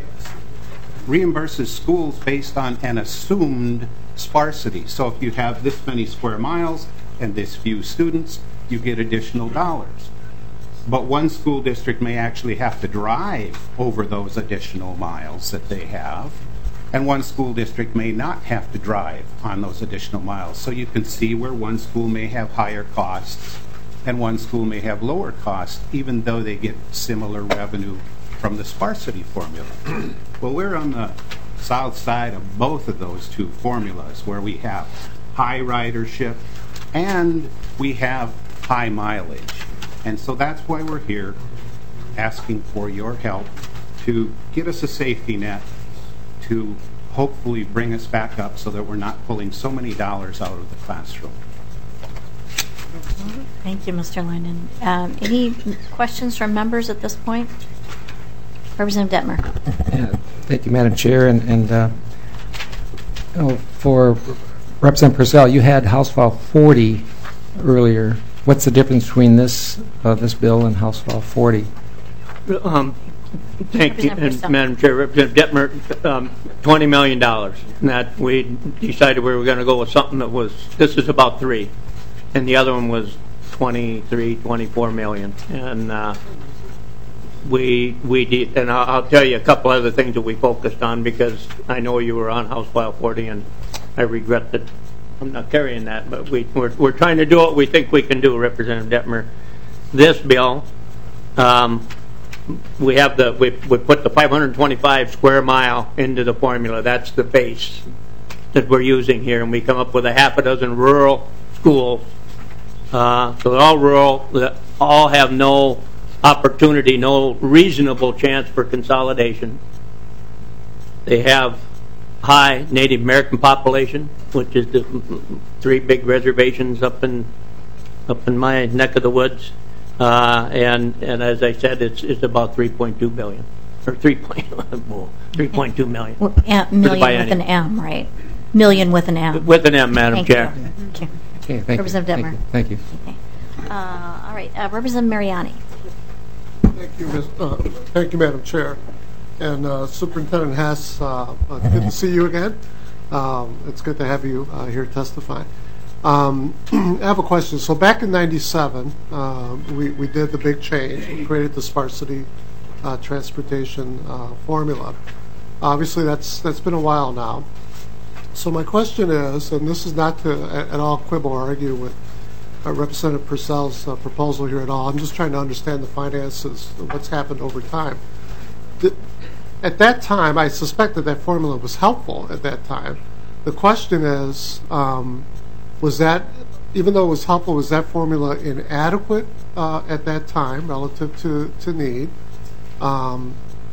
Speaker 10: reimburses schools based on an assumed sparsity. So if you have this many square miles and this few students, you get additional dollars. But one school district may actually have to drive over those additional miles that they have, and one school district may not have to drive on those additional miles. So you can see where one school may have higher costs and one school may have lower costs, even though they get similar revenue from the sparsity formula. Well, we're on the south side of both of those two formulas, where we have high ridership and we have high mileage. And so that's why we're here, asking for your help to get us a safety net to hopefully bring us back up so that we're not pulling so many dollars out of the classroom.
Speaker 1: Thank you, Mister Leinen. Um, any questions from members at this point? Representative Detmer.
Speaker 6: Yeah, thank you, Madam Chair. And, and uh, oh, for Representative Purcell, you had House File forty earlier. What's the difference between this uh, this bill and House File forty?
Speaker 8: Um, thank you, and Madam Chair. Representative Detmer, um, twenty million dollars. And that we decided we were going to go with something that was, this is about three, and the other one was twenty-three, twenty-four million. And uh, we we did, and I'll, I'll tell you a couple other things that we focused on, because I know you were on House File forty, and I regret that I'm not carrying that, but we, we're, we're trying to do what we think we can do, Representative Detmer. This bill, um, we have the we, we put the five hundred twenty-five square mile into the formula. That's the base that we're using here, and we come up with a half a dozen rural schools. Uh, so they're all rural. They all have no opportunity, no reasonable chance for consolidation. They have high Native American population, which is the three big reservations up in up in my neck of the woods, uh, and and as I said, it's it's about three point two billion or three point three point two million.
Speaker 1: Well, a- million with an M, right? Million with an M.
Speaker 8: With an M, Madam
Speaker 1: Thank
Speaker 8: Chair.
Speaker 1: you. Okay.
Speaker 6: Okay, thank
Speaker 1: Representative
Speaker 6: you.
Speaker 1: Detmer.
Speaker 6: Thank you. Thank you.
Speaker 1: Okay. Uh, all right, uh, Representative Mariani.
Speaker 11: Thank you, Miz Uh, thank you, Madam Chair. And uh, Superintendent Hess, uh, uh, good to see you again. Um, it's good to have you uh, here testifying. Um, I have a question. So back in ninety-seven, uh, we, we did the big change. We created the sparsity uh, transportation uh, formula. Obviously, that's that's been a while now. So my question is, and this is not to at all quibble or argue with uh, Representative Purcell's uh, proposal here at all. I'm just trying to understand the finances, what's happened over time. Did, at that time, I suspect that that formula was helpful at that time. The question is, um, was that, even though it was helpful, was that formula inadequate uh, at that time relative to, to need? Um,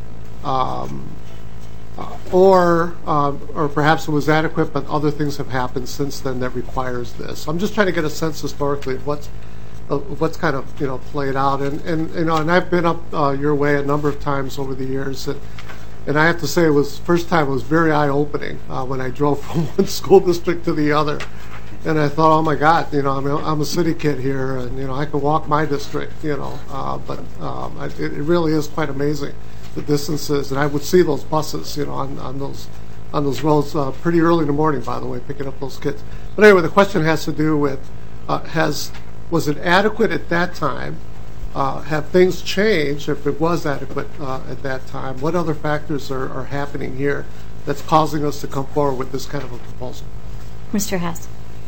Speaker 11: um, uh, or uh, or perhaps it was adequate, but other things have happened since then that requires this. I'm just trying to get a sense historically of what's of what's kind of you know played out, and and you know, and I've been up uh, your way a number of times over the years, and and I have to say, it was first time it was very eye opening uh, when I drove from one school district to the other, and I thought, oh my God, you know, I'm a, I'm a city kid here, and you know, I can walk my district, you know, uh, but um, I, it, it really is quite amazing the distances, and I would see those buses, you know, on, on those on those roads uh, pretty early in the morning, by the way, picking up those kids. But anyway, the question has to do with uh, has was it adequate at that time? Uh, have things changed? If it was adequate uh, at that time, what other factors are, are happening here that's causing us to come forward with this kind of a proposal?
Speaker 1: Mister Hess.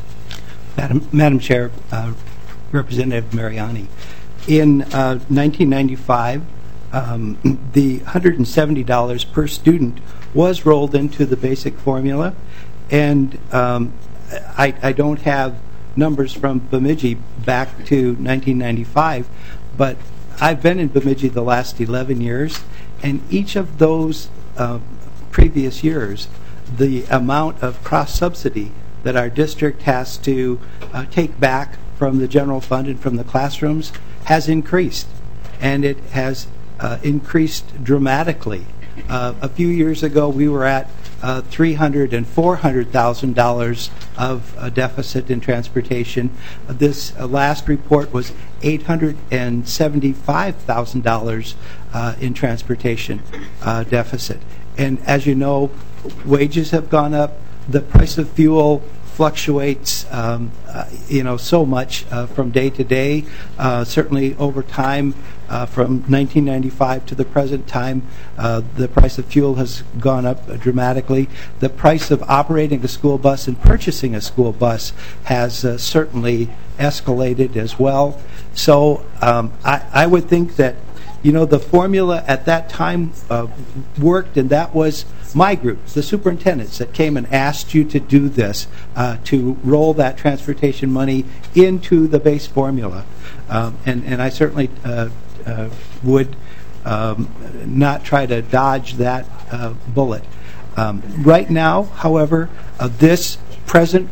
Speaker 9: Madam, Madam Chair, uh, Representative Mariani, in uh, nineteen ninety-five, um, the one hundred seventy dollars per student was rolled into the basic formula, and um, I, I don't have numbers from Bemidji back to nineteen ninety-five, but I've been in Bemidji the last eleven years, and each of those uh, previous years, the amount of cross-subsidy that our district has to uh, take back from the general fund and from the classrooms has increased, and it has uh, increased dramatically. Uh, a few years ago, we were at uh, three hundred thousand and four hundred thousand dollars of uh, deficit in transportation. Uh, this uh, last report was eight hundred seventy-five thousand dollars uh, in transportation uh, deficit. And as you know, wages have gone up. The price of fuel fluctuates, um, uh, you know, so much uh, from day to day. Uh, certainly, over time, uh, from nineteen ninety-five to the present time, uh, the price of fuel has gone up uh, dramatically. The price of operating a school bus and purchasing a school bus has uh, certainly escalated as well. So, um, I, I would think that, you know, the formula at that time uh, worked, and that was my group, the superintendents that came and asked you to do this, uh, to roll that transportation money into the base formula. Um, and, and I certainly uh, uh, would um, not try to dodge that uh, bullet. Um, right now, however, uh, this present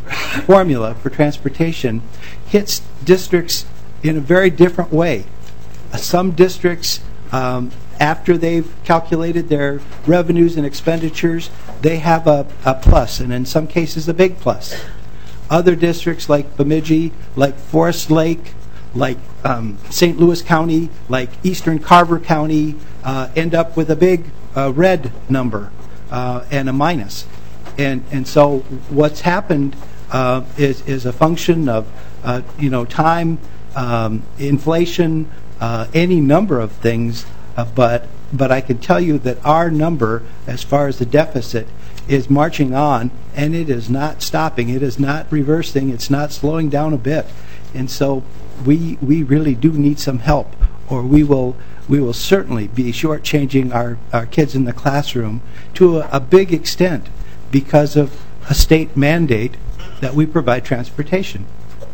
Speaker 9: formula for transportation hits districts in a very different way. Uh, some districts, um, after they've calculated their revenues and expenditures, they have a, a plus, and in some cases a big plus. Other districts like Bemidji, like Forest Lake, like um, Saint Louis County, like Eastern Carver County, uh, end up with a big uh, red number uh, and a minus. And and so what's happened uh, is is a function of uh, you know time, um, inflation, uh, any number of things. Uh, but but I can tell you that our number, as far as the deficit, is marching on, and it is not stopping. It is not reversing. It's not slowing down a bit. And so we we really do need some help, or we will we will certainly be shortchanging our, our kids in the classroom to a, a big extent because of a state mandate that we provide transportation.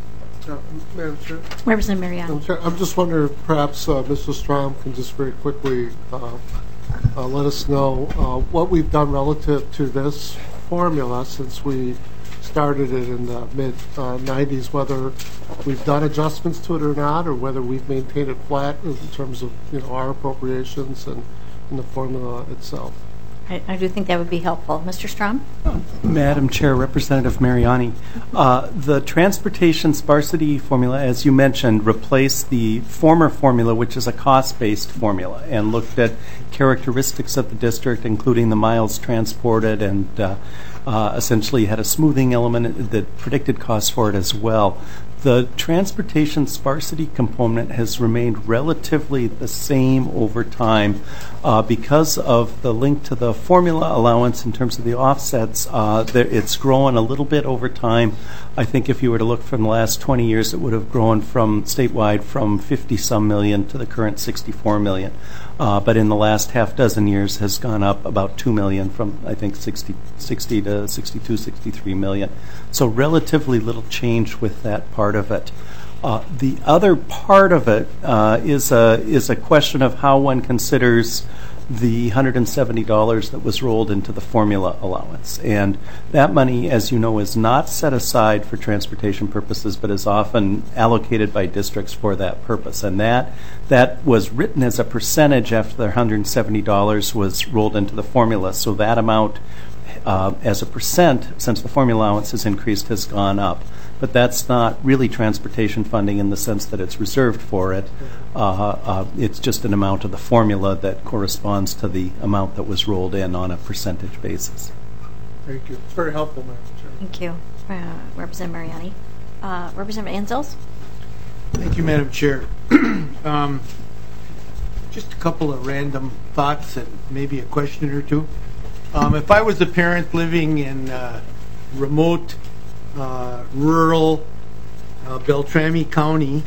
Speaker 11: Uh, Madam Chair?
Speaker 1: Representative Mariani.
Speaker 11: Madam Chair, I'm just wondering if perhaps uh, Mister Strom can just very quickly uh, uh, let us know uh, what we've done relative to this formula since we started it in the mid uh, nineties, whether we've done adjustments to it or not, or whether we've maintained it flat in terms of you know our appropriations and, and the formula itself.
Speaker 1: I, I do think that would be helpful. Mister Strom?
Speaker 9: Madam Chair, Representative Mariani, uh, the transportation sparsity formula, as you mentioned, replaced the former formula, which is a cost-based formula, and looked at characteristics of the district, including the miles transported, and uh, uh, essentially had a smoothing element that predicted costs for it as well. The transportation sparsity component has remained relatively the same over time uh, because of the link to the formula allowance in terms of the offsets. Uh, there, it's grown a little bit over time. I think if you were to look from the last twenty years, it would have grown from statewide from fifty some million to the current sixty-four million. Uh, but in the last half dozen years has gone up about two million from, I think, sixty, sixty to sixty-two, sixty-three million. So relatively little change with that part of it. Uh, the other part of it uh, is a is a question of how one considers the one hundred seventy dollars that was rolled into the formula allowance. And that money, as you know, is not set aside for transportation purposes, but is often allocated by districts for that purpose. And that that was written as a percentage after the one hundred seventy dollars was rolled into the formula. So that amount, uh, as a percent, since the formula allowance has increased, has gone up. But that's not really transportation funding in the sense that it's reserved for it. Uh, uh, it's just an amount of the formula that corresponds to the amount that was rolled in on a percentage basis.
Speaker 11: Thank you. It's very helpful, Madam Chair.
Speaker 1: Thank you, uh, Representative Mariani. Uh, Representative Anzels?
Speaker 2: Thank you, Madam Chair. um, just a couple of random thoughts and maybe a question or two. Um, if I was a parent living in uh, remote Uh, rural uh, Beltrami County,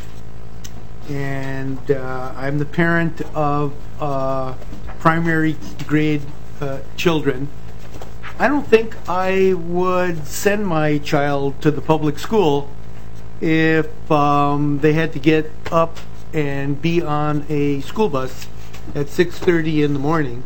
Speaker 2: and uh, I'm the parent of uh, primary grade uh, children, I don't think I would send my child to the public school if um, they had to get up and be on a school bus at six thirty in the morning,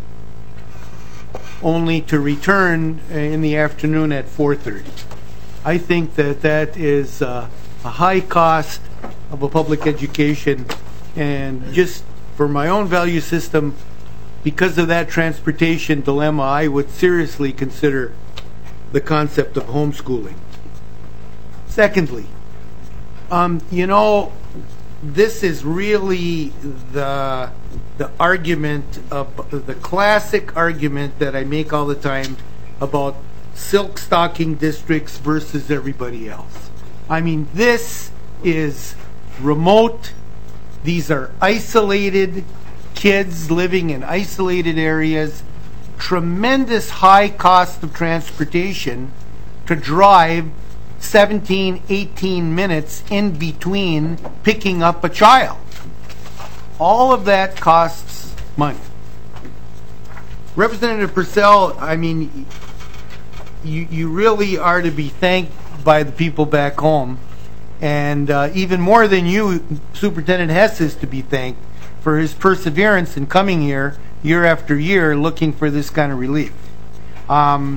Speaker 2: only to return in the afternoon at four thirty. I think that that is uh, a high cost of a public education, and just for my own value system, because of that transportation dilemma, I would seriously consider the concept of homeschooling. Secondly, um, you know, this is really the the argument, of, the classic argument that I make all the time about silk stocking districts versus everybody else. I mean, this is remote. These are isolated kids living in isolated areas. Tremendous high cost of transportation to drive seventeen, eighteen minutes in between picking up a child. All of that costs money. Representative Purcell, I mean, You, you really are to be thanked by the people back home, and uh, even more than you, Superintendent Hess is to be thanked for his perseverance in coming here year after year looking for this kind of relief. Um,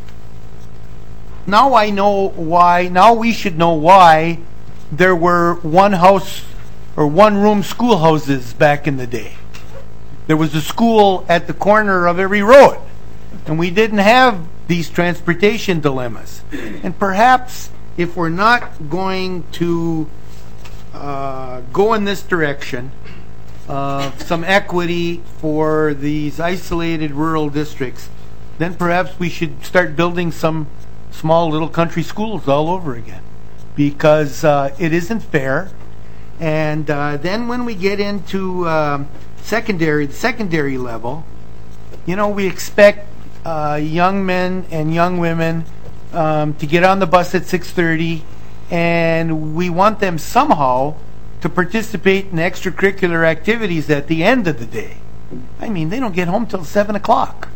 Speaker 2: now I know why, now we should know why there were one house or one room schoolhouses back in the day. There was a school at the corner of every road, and we didn't have these transportation dilemmas. And perhaps if we're not going to uh, go in this direction of some equity for these isolated rural districts, then perhaps we should start building some small little country schools all over again, because uh, it isn't fair. And uh, then when we get into uh, secondary, the secondary level, you know, we expect Uh, young men and young women um, to get on the bus at six thirty, and we want them somehow to participate in extracurricular activities at the end of the day. I mean, they don't get home till seven o'clock.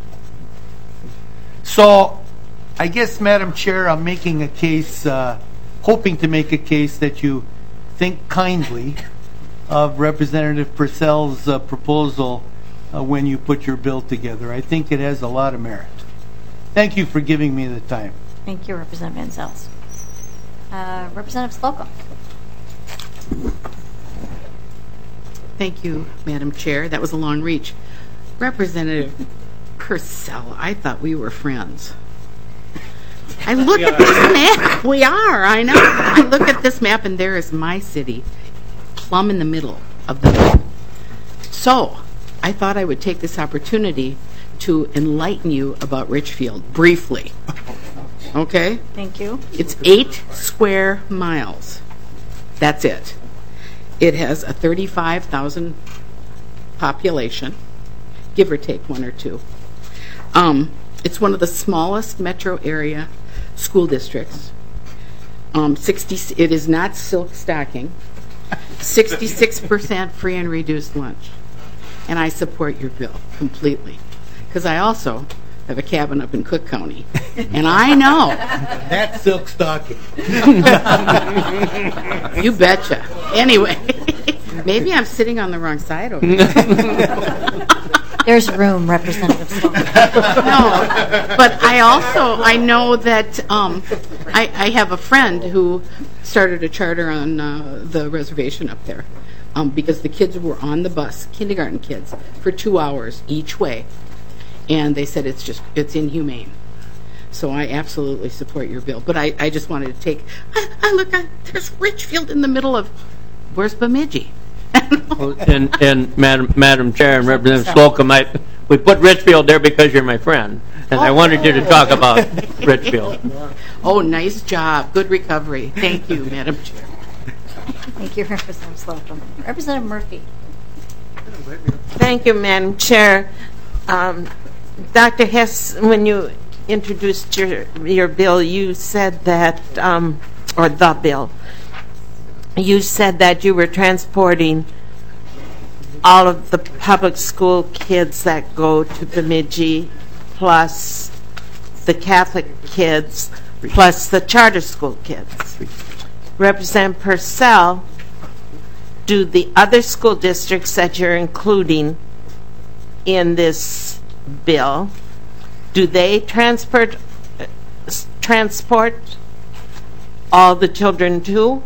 Speaker 2: So I guess, Madam Chair, I'm making a case, uh, hoping to make a case that you think kindly of Representative Purcell's uh, proposal uh, when you put your bill together. I think it has a lot of merit. Thank you for giving me the time.
Speaker 1: Thank you, Representative Mansell. Uh, Representative Slocum.
Speaker 12: Thank you, Madam Chair. That was a long reach. Representative Purcell, I thought we were friends. I look at this map. We are, I know. I look at this map and there is my city, plumb in the middle of the map. So, I thought I would take this opportunity to enlighten you about Richfield briefly. Okay?
Speaker 1: Thank you.
Speaker 12: It's eight square miles. That's it. It has a thirty-five thousand population, give or take one or two. Um, it's one of the smallest metro area school districts. Um, sixty. It is not silk stocking. sixty-six percent free and reduced lunch. And I support your bill completely. Because I also have a cabin up in Cook County. And I know.
Speaker 2: That's silk stocking.
Speaker 12: You betcha. Anyway, maybe I'm sitting on the wrong side over there.
Speaker 1: There's room, Representative Slocum.
Speaker 12: No, but I also, I know that um, I, I have a friend who started a charter on uh, the reservation up there um, because the kids were on the bus, kindergarten kids, for two hours each way. And they said it's just, it's inhumane. So I absolutely support your bill. But I, I just wanted to take, I, I look, I, there's Richfield in the middle of, where's Bemidji?
Speaker 8: Well, and and Madam Madam Chair and Representative Slocum, I, we put Richfield there because you're my friend, and I wanted you to talk about Richfield.
Speaker 12: Oh, nice job. Good recovery. Thank you, Madam Chair.
Speaker 1: Thank you, Representative Slocum. Representative Murphy.
Speaker 3: Thank you, Madam Chair. Um, Doctor Hess, when you introduced your your bill, you said that, um, or the bill, you said that you were transporting all of the public school kids that go to Bemidji, plus the Catholic kids, plus the charter school kids. Representative Purcell, do the other school districts that you're including in this bill, do they transport uh, transport all the children too?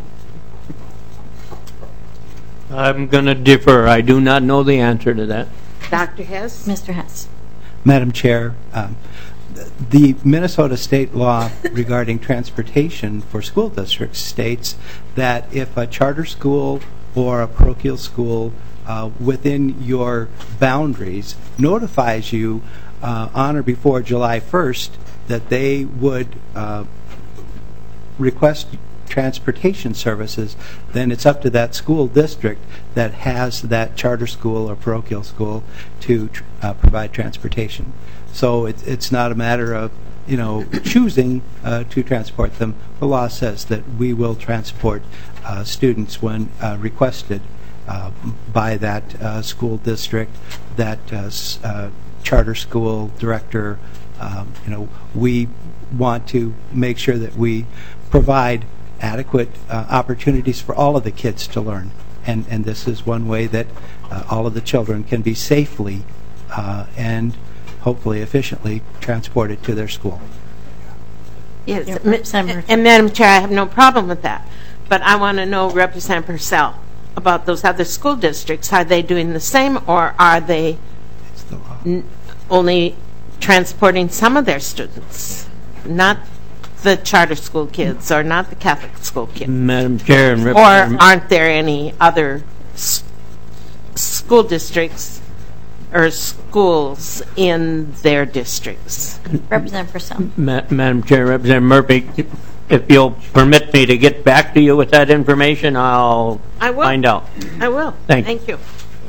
Speaker 8: I'm going to defer. I do not know the answer to that.
Speaker 3: Doctor Hess?
Speaker 1: Mister Hess.
Speaker 9: Madam Chair, um, the Minnesota state law regarding transportation for school districts states that if a charter school or a parochial school uh, within your boundaries notifies you uh, on or before July first that they would uh, request transportation services, then it's up to that school district that has that charter school or parochial school to uh, provide transportation. So it, it's not a matter of, you know, choosing uh, to transport them. The law says that we will transport uh, students when uh, requested uh, by that uh, school district, that uh, s- uh, charter school director. Um, you know, we want to make sure that we provide adequate uh, opportunities for all of the kids to learn. And, and this is one way that uh, all of the children can be safely uh, and hopefully efficiently transported to their school.
Speaker 3: Yes,
Speaker 1: Yeah,
Speaker 3: Ma-
Speaker 1: Representative.
Speaker 3: and Madam Chair, I have no problem with that. But I want to know, Representative Purcell, about those other school districts. Are they doing the same, or are they
Speaker 9: It's the law.
Speaker 3: n- only transporting some of their students, not the charter school kids or not the Catholic school kids?
Speaker 8: Madam Chair and
Speaker 3: Or
Speaker 8: Representative...
Speaker 3: aren't there any other s- school districts or schools in their districts?
Speaker 1: Representative Purcell.
Speaker 8: Ma- Madam Chair, Representative Murphy, if you'll permit me to get back to you with that information, I'll
Speaker 3: I will.
Speaker 8: find out.
Speaker 3: I will.
Speaker 8: Thank
Speaker 3: Thank you.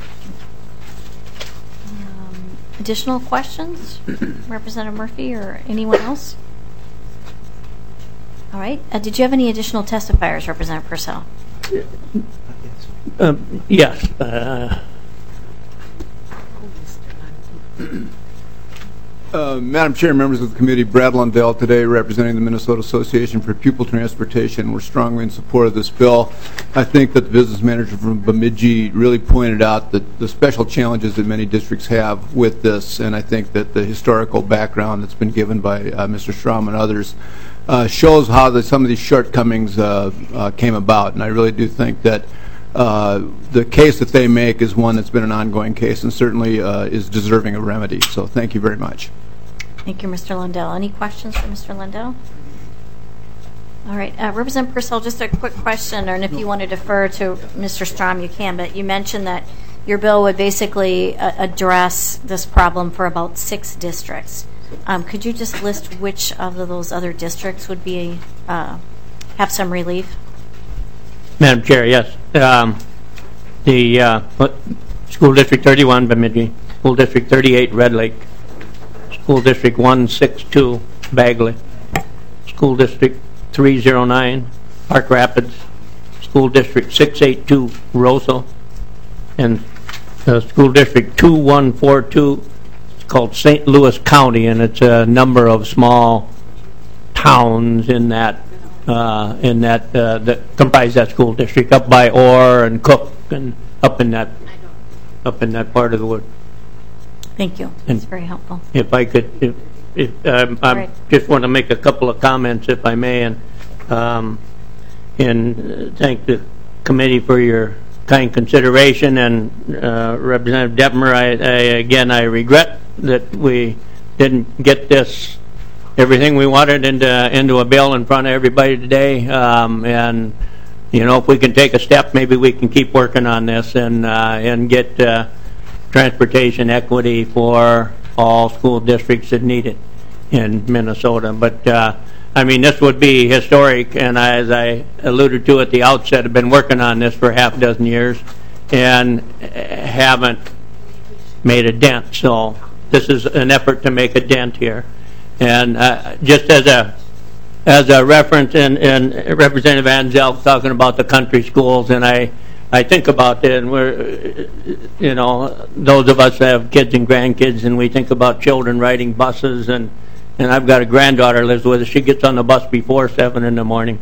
Speaker 1: Um, additional questions? Representative Murphy or anyone else? All right. Uh, did you have any additional testifiers, Representative Purcell?
Speaker 8: Um, yes. Uh,
Speaker 13: Uh, Madam Chair, members of the committee, Brad Lundell today representing the Minnesota Association for Pupil Transportation. We're strongly in support of this bill. I think that the business manager from Bemidji really pointed out that the special challenges that many districts have with this, and I think that the historical background that's been given by uh, Mister Strom and others uh, shows how the, some of these shortcomings uh, uh, came about, and I really do think that Uh, the case that they make is one that's been an ongoing case and certainly uh, is deserving of remedy. So thank you very much.
Speaker 1: Thank you, Mister Lundell. Any questions for Mister Lundell? All right. Uh, Representative Purcell, just a quick question, and if you want to defer to Mister Strom, you can, but you mentioned that your bill would basically uh, address this problem for about six districts. Um, could you just list which of those other districts would be uh, have some relief?
Speaker 8: Madam Chair, yes. Um, the uh, School District thirty-one, Bemidji, School District thirty-eight, Red Lake, School District one sixty-two, Bagley, School District three oh nine, Park Rapids, School District six eighty-two, Roseau, and uh, School District two one four two, it's called Saint Louis County, and it's a number of small towns in that Uh, in that uh, that comprise that school district, up by Orr and Cook and up in that up in that part of the wood.
Speaker 1: Thank you.
Speaker 8: And
Speaker 1: That's very helpful.
Speaker 8: If I could, if, if um, I
Speaker 1: right.
Speaker 8: just want to make a couple of comments, if I may, and um, and thank the committee for your kind consideration, and uh, Representative Detmer, I, I again I regret that we didn't get this. Everything we wanted into into a bill in front of everybody today, um, and you know, if we can take a step, maybe we can keep working on this and uh, and get uh, transportation equity for all school districts that need it in Minnesota. But uh, I mean, this would be historic, and I, as I alluded to at the outset, I've been working on this for half a dozen years and haven't made a dent. So this is an effort to make a dent here. And uh, just as a as a reference, in, in Representative Anzel talking about the country schools, and I I think about it, and we're you know those of us that have kids and grandkids, and we think about children riding buses, and and I've got a granddaughter lives with us. She gets on the bus before seven in the morning,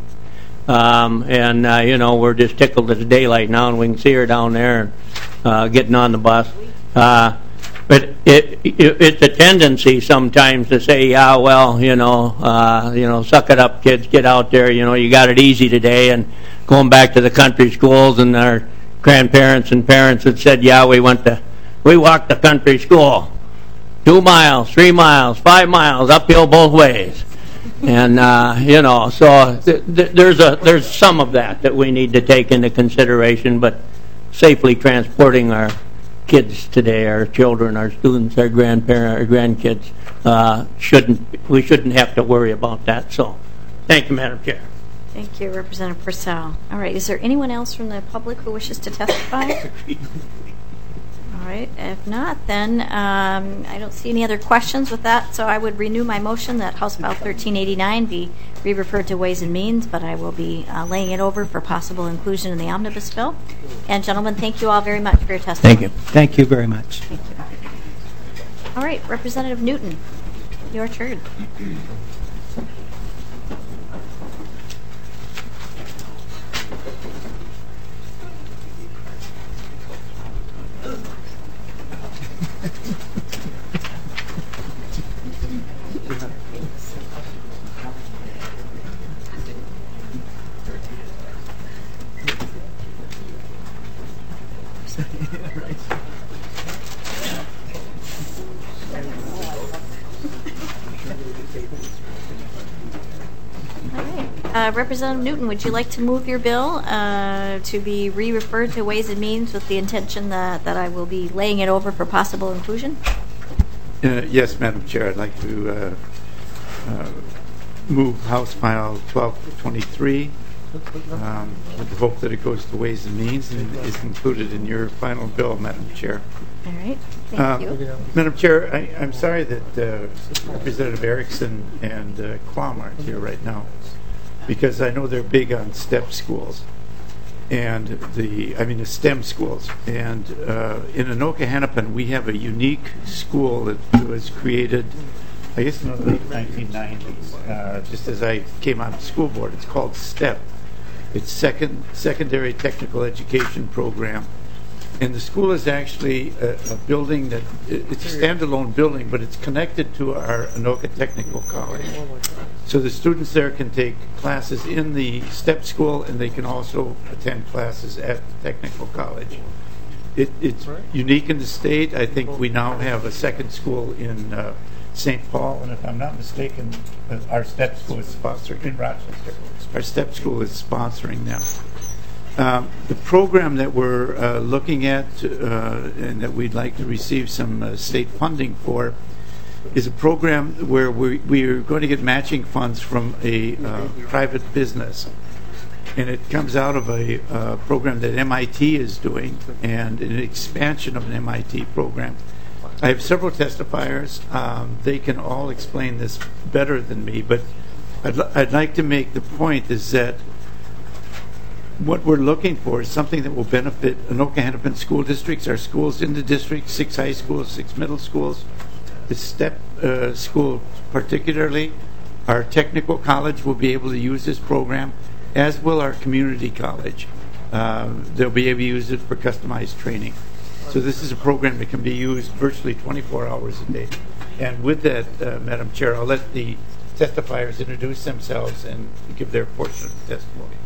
Speaker 8: um, and uh, you know we're just tickled as daylight now, and we can see her down there uh, getting on the bus. Uh, But it, it, it's a tendency sometimes to say, yeah, well, you know, uh, you know, suck it up, kids, get out there. You know, you got it easy today. And going back to the country schools, and our grandparents and parents had said, yeah, we went to, we walked the country school, two miles, three miles, five miles, uphill both ways. And uh, you know, so th th there's a there's some of that that we need to take into consideration, but safely transporting our kids today, our children, our students, our grandparents, our grandkids, uh, shouldn't we shouldn't have to worry about that. So, thank you, Madam Chair.
Speaker 1: Thank you, Representative Purcell. All right, is there anyone else from the public who wishes to testify? All right, if not, then um, I don't see any other questions with that, so I would renew my motion that House File thirteen eighty-nine be re-referred to Ways and Means, but I will be uh, laying it over for possible inclusion in the omnibus bill. And gentlemen, thank you all very much for your testimony.
Speaker 9: Thank you. Thank you very much.
Speaker 1: Thank you. All right, Representative Newton, your turn. Uh, Representative Newton, would you like to move your bill uh, to be re-referred to Ways and Means with the intention that, that I will be laying it over for possible inclusion?
Speaker 14: Uh, yes, Madam Chair, I'd like to uh, uh, move House File twelve twenty-three um, with the hope that it goes to Ways and Means and is included in your final bill, Madam Chair.
Speaker 1: All right, thank
Speaker 14: uh,
Speaker 1: you.
Speaker 14: Madam Chair, I, I'm sorry that uh, Representative Erickson and uh, Quam aren't here right now, because I know they're big on STEP schools. and the, I mean, the STEM schools. And uh, in Anoka Hennepin, we have a unique school that was created, I guess, in the late nineteen nineties, uh, just as I came on the school board. It's called STEP. It's second Secondary Technical Education Program. And the school is actually a, a building that, it's a standalone building, but it's connected to our Anoka Technical College. So the students there can take classes in the STEP school, and they can also attend classes at the technical college. It, it's unique in the state. I think we now have a second school in uh, Saint Paul, and if I'm not mistaken, uh, our STEP school is sponsoring in Rochester. Our STEP school is sponsoring them. Um, the program that we're uh, looking at uh, and that we'd like to receive some uh, state funding for is a program where we, we're going to get matching funds from a uh, private business. And it comes out of a uh, program that M I T is doing and an expansion of an M I T program. I have several testifiers. Um, they can all explain this better than me, but I'd, l- I'd like to make the point is that what we're looking for is something that will benefit Anoka Hennepin school districts, our schools in the district, six high schools, six middle schools, the STEP uh, school particularly. Our technical college will be able to use this program, as will our community college. Uh, they'll be able to use it for customized training. So this is a program that can be used virtually twenty-four hours a day. And with that, uh, Madam Chair, I'll let the testifiers introduce themselves and give their portion of the testimony.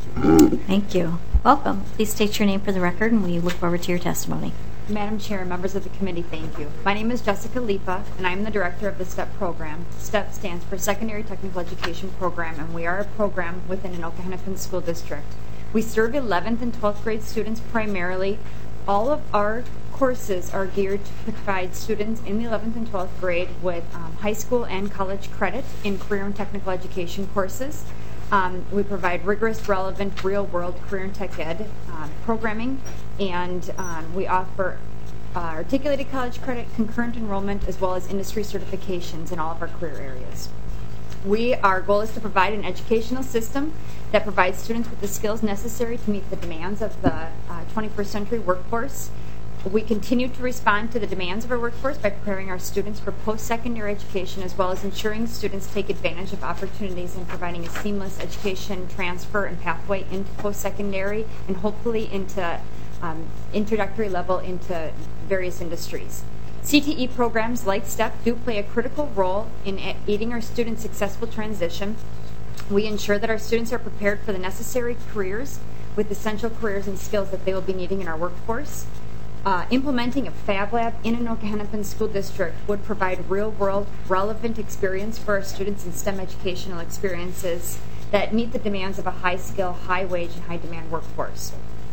Speaker 1: Thank you. Welcome. Please state your name for the record, and we look forward to your testimony.
Speaker 15: Madam Chair, members of the committee, thank you. My name is Jessica Lipa, and I'm the director of the STEP program. STEP stands for Secondary Technical Education Program, and we are a program within Anoka Hennepin School District. We serve eleventh and twelfth grade students primarily. All of our courses are geared to provide students in the eleventh and twelfth grade with um, high school and college credit in career and technical education courses. Um, we provide rigorous, relevant, real-world career and tech ed um, programming, and um, we offer uh, articulated college credit, concurrent enrollment, as well as industry certifications in all of our career areas. We, our goal is to provide an educational system that provides students with the skills necessary to meet the demands of the uh, twenty-first century workforce. We continue to respond to the demands of our workforce by preparing our students for post-secondary education, as well as ensuring students take advantage of opportunities and providing a seamless education transfer and pathway into post-secondary and hopefully into um, introductory level into various industries. C T E programs like STEP do play a critical role in aiding our students' successful transition. We ensure that our students are prepared for the necessary careers with essential careers and skills that they will be needing in our workforce. Uh, implementing a Fab Lab in Anoka Hennepin School District would provide real-world, relevant experience for our students in STEM educational experiences that meet the demands of a high-skill, high-wage, and high-demand workforce.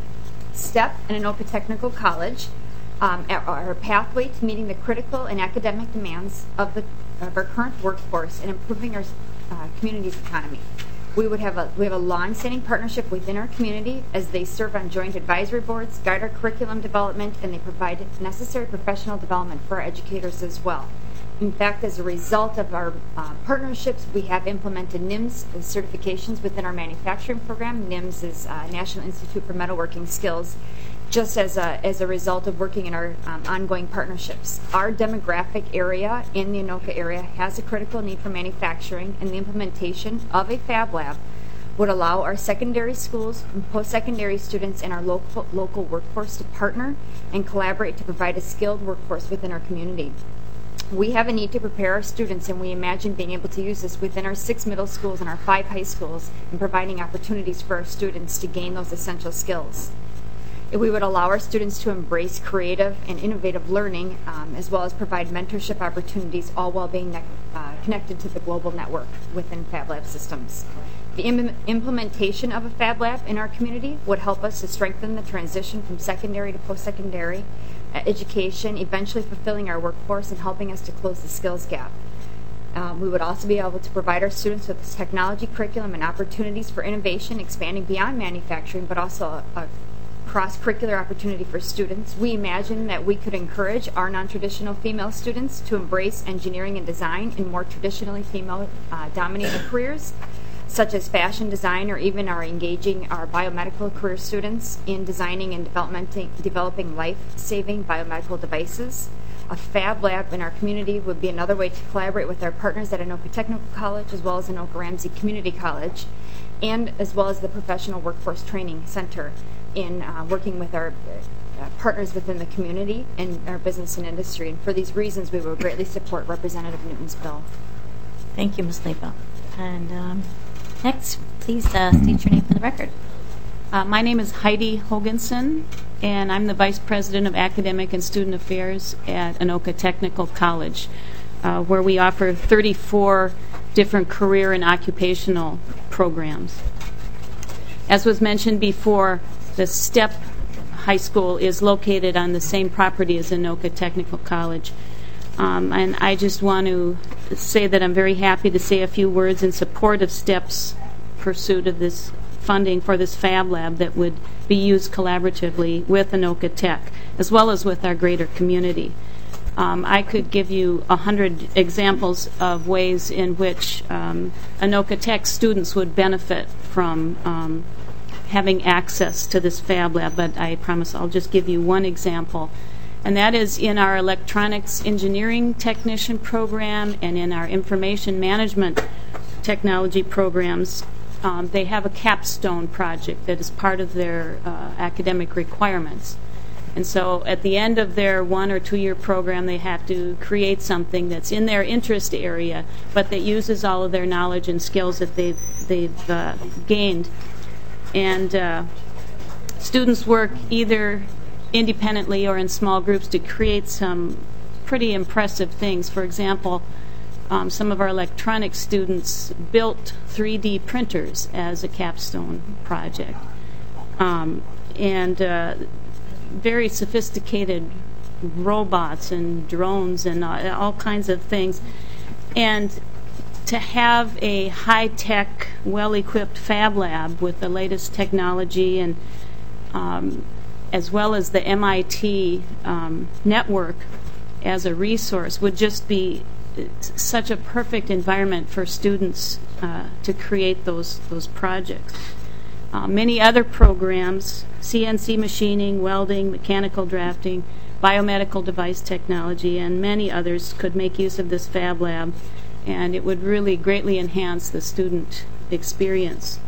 Speaker 15: STEP and Anoka Technical College um, are a pathway to meeting the critical and academic demands of, the, of our current workforce and improving our uh, community's economy. We would have a we have a long-standing partnership within our community as they serve on joint advisory boards, guide our curriculum development, and they provide necessary professional development for our educators as well. In fact, as a result of our uh, partnerships, we have implemented N I M S certifications within our manufacturing program. N I M S is uh, National Institute for Metalworking Skills, just as a, as a result of working in our um, ongoing partnerships. Our demographic area in the Anoka area has a critical need for manufacturing, and the implementation of a Fab Lab would allow our secondary schools and post-secondary students and our local, local workforce to partner and collaborate to provide a skilled workforce within our community. We have a need to prepare our students, and we imagine being able to use this within our six middle schools and our five high schools and providing opportunities for our students to gain those essential skills. We would allow our students to embrace creative and innovative learning, um, as well as provide mentorship opportunities, all while being ne- uh, connected to the global network within Fab Lab systems. The im- implementation of a Fab Lab in our community would help us to strengthen the transition from secondary to post-secondary uh, education, eventually fulfilling our workforce and helping us to close the skills gap. Um, we would also be able to provide our students with technology curriculum and opportunities for innovation, expanding beyond manufacturing, but also a, a cross-curricular opportunity for students. We imagine that we could encourage our non-traditional female students to embrace engineering and design in more traditionally female-dominated uh, careers. such as fashion design, or even our engaging our biomedical career students in designing and developing, developing life-saving biomedical devices. A Fab Lab in our community would be another way to collaborate with our partners at Anoka Technical College, as well as Anoka Ramsey Community College, and as well as the Professional Workforce Training Center in uh, working with our uh, partners within the community and our business and industry. And for these reasons, we will greatly support Representative Newton's bill.
Speaker 1: Thank you, Miz Lipa. And um, next, please uh, state your name for the record.
Speaker 16: Uh, my name is Heidi Hoganson, and I'm the Vice President of Academic and Student Affairs at Anoka Technical College, uh, where we offer thirty-four different career and occupational programs. As was mentioned before, the STEP High School is located on the same property as Anoka Technical College. Um, and I just want to say that I'm very happy to say a few words in support of STEP's pursuit of this funding for this Fab Lab that would be used collaboratively with Anoka Tech, as well as with our greater community. Um, I could give you a hundred examples of ways in which um, Anoka Tech students would benefit from um, having access to this Fab Lab, but I promise I'll just give you one example. And that is in our electronics engineering technician program and in our information management technology programs. Um, they have a capstone project that is part of their uh, academic requirements. And so at the end of their one or two year program, they have to create something that's in their interest area, but that uses all of their knowledge and skills that they've, they've uh, gained. And uh, students work either independently or in small groups to create some pretty impressive things. For example, Um, some of our electronics students built three D printers as a capstone project, um, and uh, very sophisticated robots and drones and uh, all kinds of things. And to have a high-tech, well-equipped Fab Lab with the latest technology, and um, as well as the M I T um, network as a resource, would just be such a perfect environment for students uh, to create those those projects. Uh, many other programs, C N C machining, welding, mechanical drafting, biomedical device technology, and many others could make use of this Fab Lab, and it would really greatly enhance the student experience.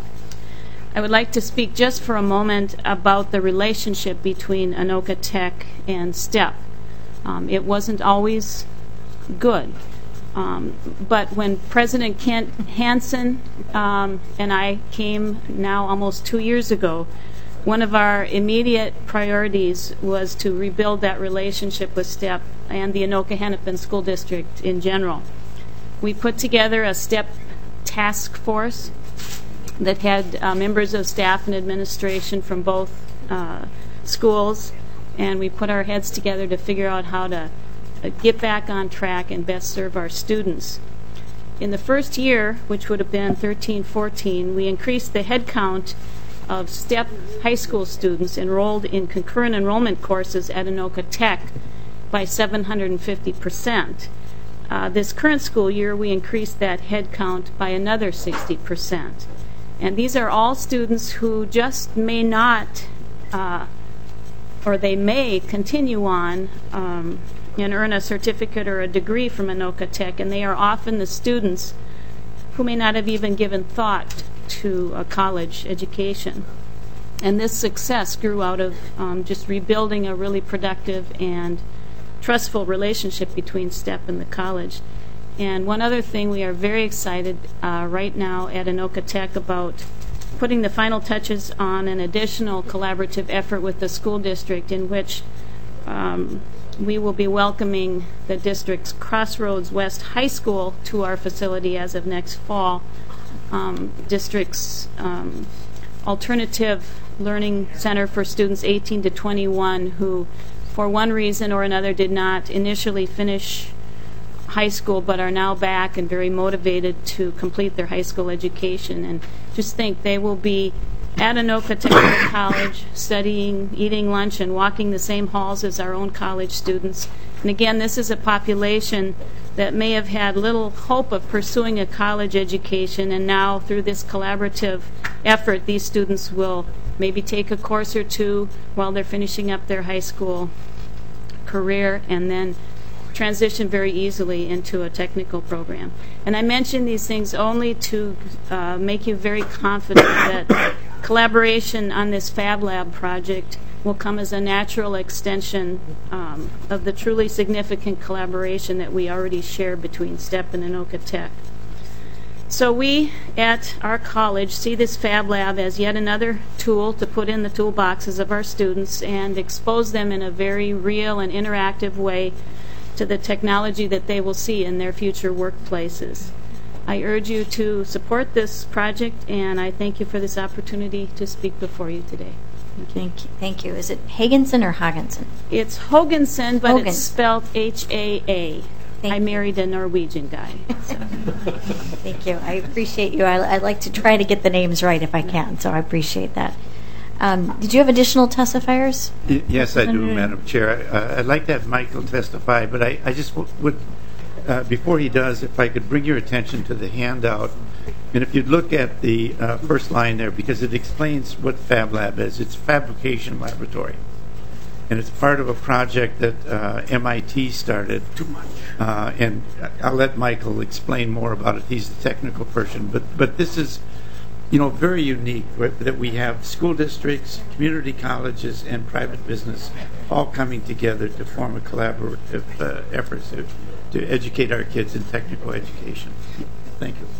Speaker 16: I would like to speak just for a moment about the relationship between Anoka Tech and STEP. Um, it wasn't always good. Um, but when President Kent Hansen um, and I came now almost two years ago, one of our immediate priorities was to rebuild that relationship with STEP and the Anoka-Hennepin School District in general. We put together a STEP task force that had uh, members of staff and administration from both uh, schools, and we put our heads together to figure out how to get back on track and best serve our students. In the first year, which would have been thirteen fourteen, we increased the head count of STEP high school students enrolled in concurrent enrollment courses at Anoka Tech by seven hundred fifty percent. Uh, this current school year, we increased that head count by another sixty percent. And these are all students who just may not, uh, or they may continue on um, and earn a certificate or a degree from Anoka Tech, and they are often the students who may not have even given thought to a college education. And this success grew out of um, just rebuilding a really productive and trustful relationship between STEP and the college. And one other thing, we are very excited uh, right now at Anoka Tech about putting the final touches on an additional collaborative effort with the school district, in which um, we will be welcoming the district's Crossroads West High School to our facility as of next fall. Um, district's um, alternative learning center for students eighteen to twenty-one who, for one reason or another, did not initially finish high school but are now back and very motivated to complete their high school education. And just think, they will be at Anoka Technical College, studying, eating lunch, and walking the same halls as our own college students. And again, this is a population that may have had little hope of pursuing a college education, and now through this collaborative effort, these students will maybe take a course or two while they're finishing up their high school career and then transition very easily into a technical program. And I mention these things only to uh, make you very confident that collaboration on this Fab Lab project will come as a natural extension um, of the truly significant collaboration that we already share between STEP and Anoka Tech. So we at our college see this Fab Lab as yet another tool to put in the toolboxes of our students and expose them in a very real and interactive way to the technology that they will see in their future workplaces. I urge you to support this project, and I thank you for this opportunity to speak before you today.
Speaker 1: Thank you. Thank you. Is it Hagensen or Hagensen?
Speaker 16: It's Hogensen, but
Speaker 1: Hogan.
Speaker 16: it's spelled H A A.
Speaker 1: Thank
Speaker 16: I
Speaker 1: you.
Speaker 16: married a Norwegian guy. So.
Speaker 1: Thank you. I appreciate you. I, I like to try to get the names right if I can, so I appreciate that. Um, did you have additional testifiers?
Speaker 14: Y- Yes, I do, Madam Chair. Uh, I'd like to have Michael testify, but I, I just w- would, uh, before he does, if I could bring your attention to the handout. And if you'd look at the uh, first line there, because it explains what Fab Lab is. It's a fabrication laboratory. And it's part of a project that uh, M I T started. Too much. Uh, and I'll let Michael explain more about it. He's the technical person. But, but this is, you know, very unique, right, that we have school districts, community colleges, and private business all coming together to form a collaborative uh, effort to, to educate our kids in technical education. Thank you.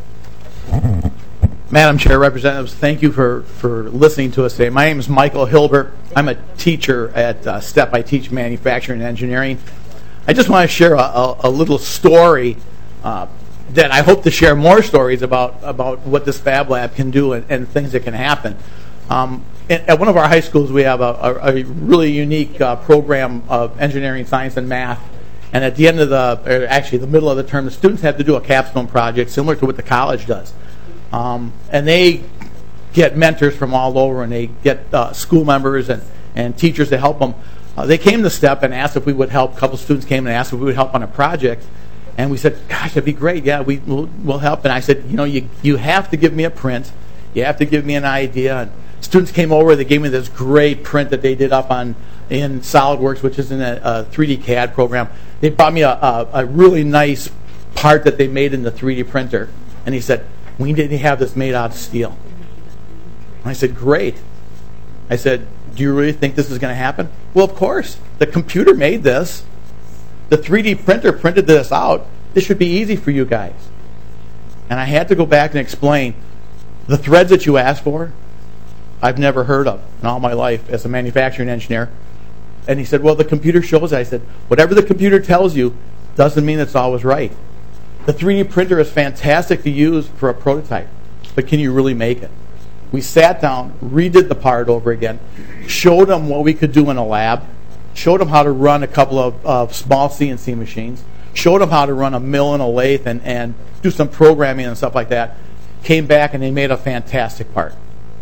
Speaker 17: Madam Chair, Representatives, thank you for, for listening to us today. My name is Michael Hilbert. I'm a teacher at uh, STEP. I teach manufacturing and engineering. I just want to share a, a, a little story uh, that I hope to share more stories about, about what this Fab Lab can do and, and things that can happen. Um, at, at one of our high schools, we have a, a, a really unique uh, program of engineering, science, and math. And at the end of the, or actually the middle of the term, the students have to do a capstone project similar to what the college does. Um, and they get mentors from all over, and they get uh, school members and, and teachers to help them. Uh, they came to STEP and asked if we would help. A couple students came and asked if we would help on a project. And we said, gosh, that'd be great. Yeah, we, we'll, we'll help. And I said, you know, you, you have to give me a print. You have to give me an idea. And students came over. They gave me this great print that they did up on in SolidWorks, which is in a, a three D C A D program. They brought me a, a, a really nice part that they made in the three D printer. And he said, we didn't have this made out of steel. And I said, great. I said, do you really think this is going to happen? Well, of course. The computer made this. The three D printer printed this out. This should be easy for you guys. And I had to go back and explain the threads that you asked for, I've never heard of in all my life as a manufacturing engineer. And he said, well, the computer shows it. I said, whatever the computer tells you doesn't mean it's always right. The three D printer is fantastic to use for a prototype, but can you really make it? We sat down, redid the part over again, showed them what we could do in a lab, showed them how to run a couple of, of small C N C machines, showed them how to run a mill and a lathe and, and do some programming and stuff like that, came back and they made a fantastic part.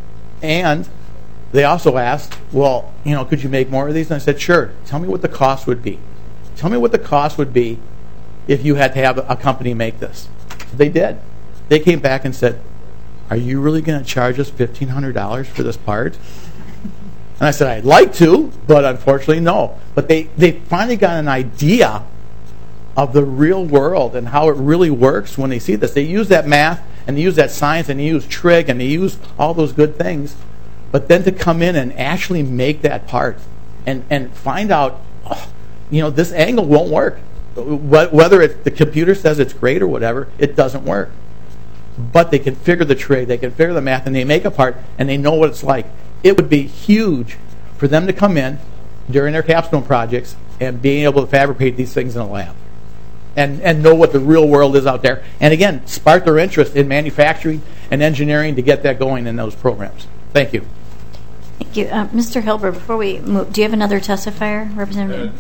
Speaker 17: And they also asked, well, you know, could you make more of these? And I said, sure. Tell me what the cost would be. Tell me what the cost would be if you had to have a company make this. So they did. They came back and said, are you really going to charge us fifteen hundred dollars for this part? And I said, I'd like to, but unfortunately, no. But they, they finally got an idea of the real world and how it really works when they see this. They use that math, and they use that science, and they use trig, and they use all those good things. But then to come in and actually make that part and, and find out, oh, you know, this angle won't work. Whether it, the computer says it's great or whatever, it doesn't work. But they can figure the trig, they can figure the math, and they make a part, and they know what it's like. It would be huge for them to come in during their capstone projects and being able to fabricate these things in a lab and, and know what the real world is out there. And again, spark their interest in manufacturing and engineering to get that going in those programs. Thank you.
Speaker 1: Thank you. Uh, Mister Hilbert, before we move, do you have another testifier, Representative?
Speaker 14: Uh, no,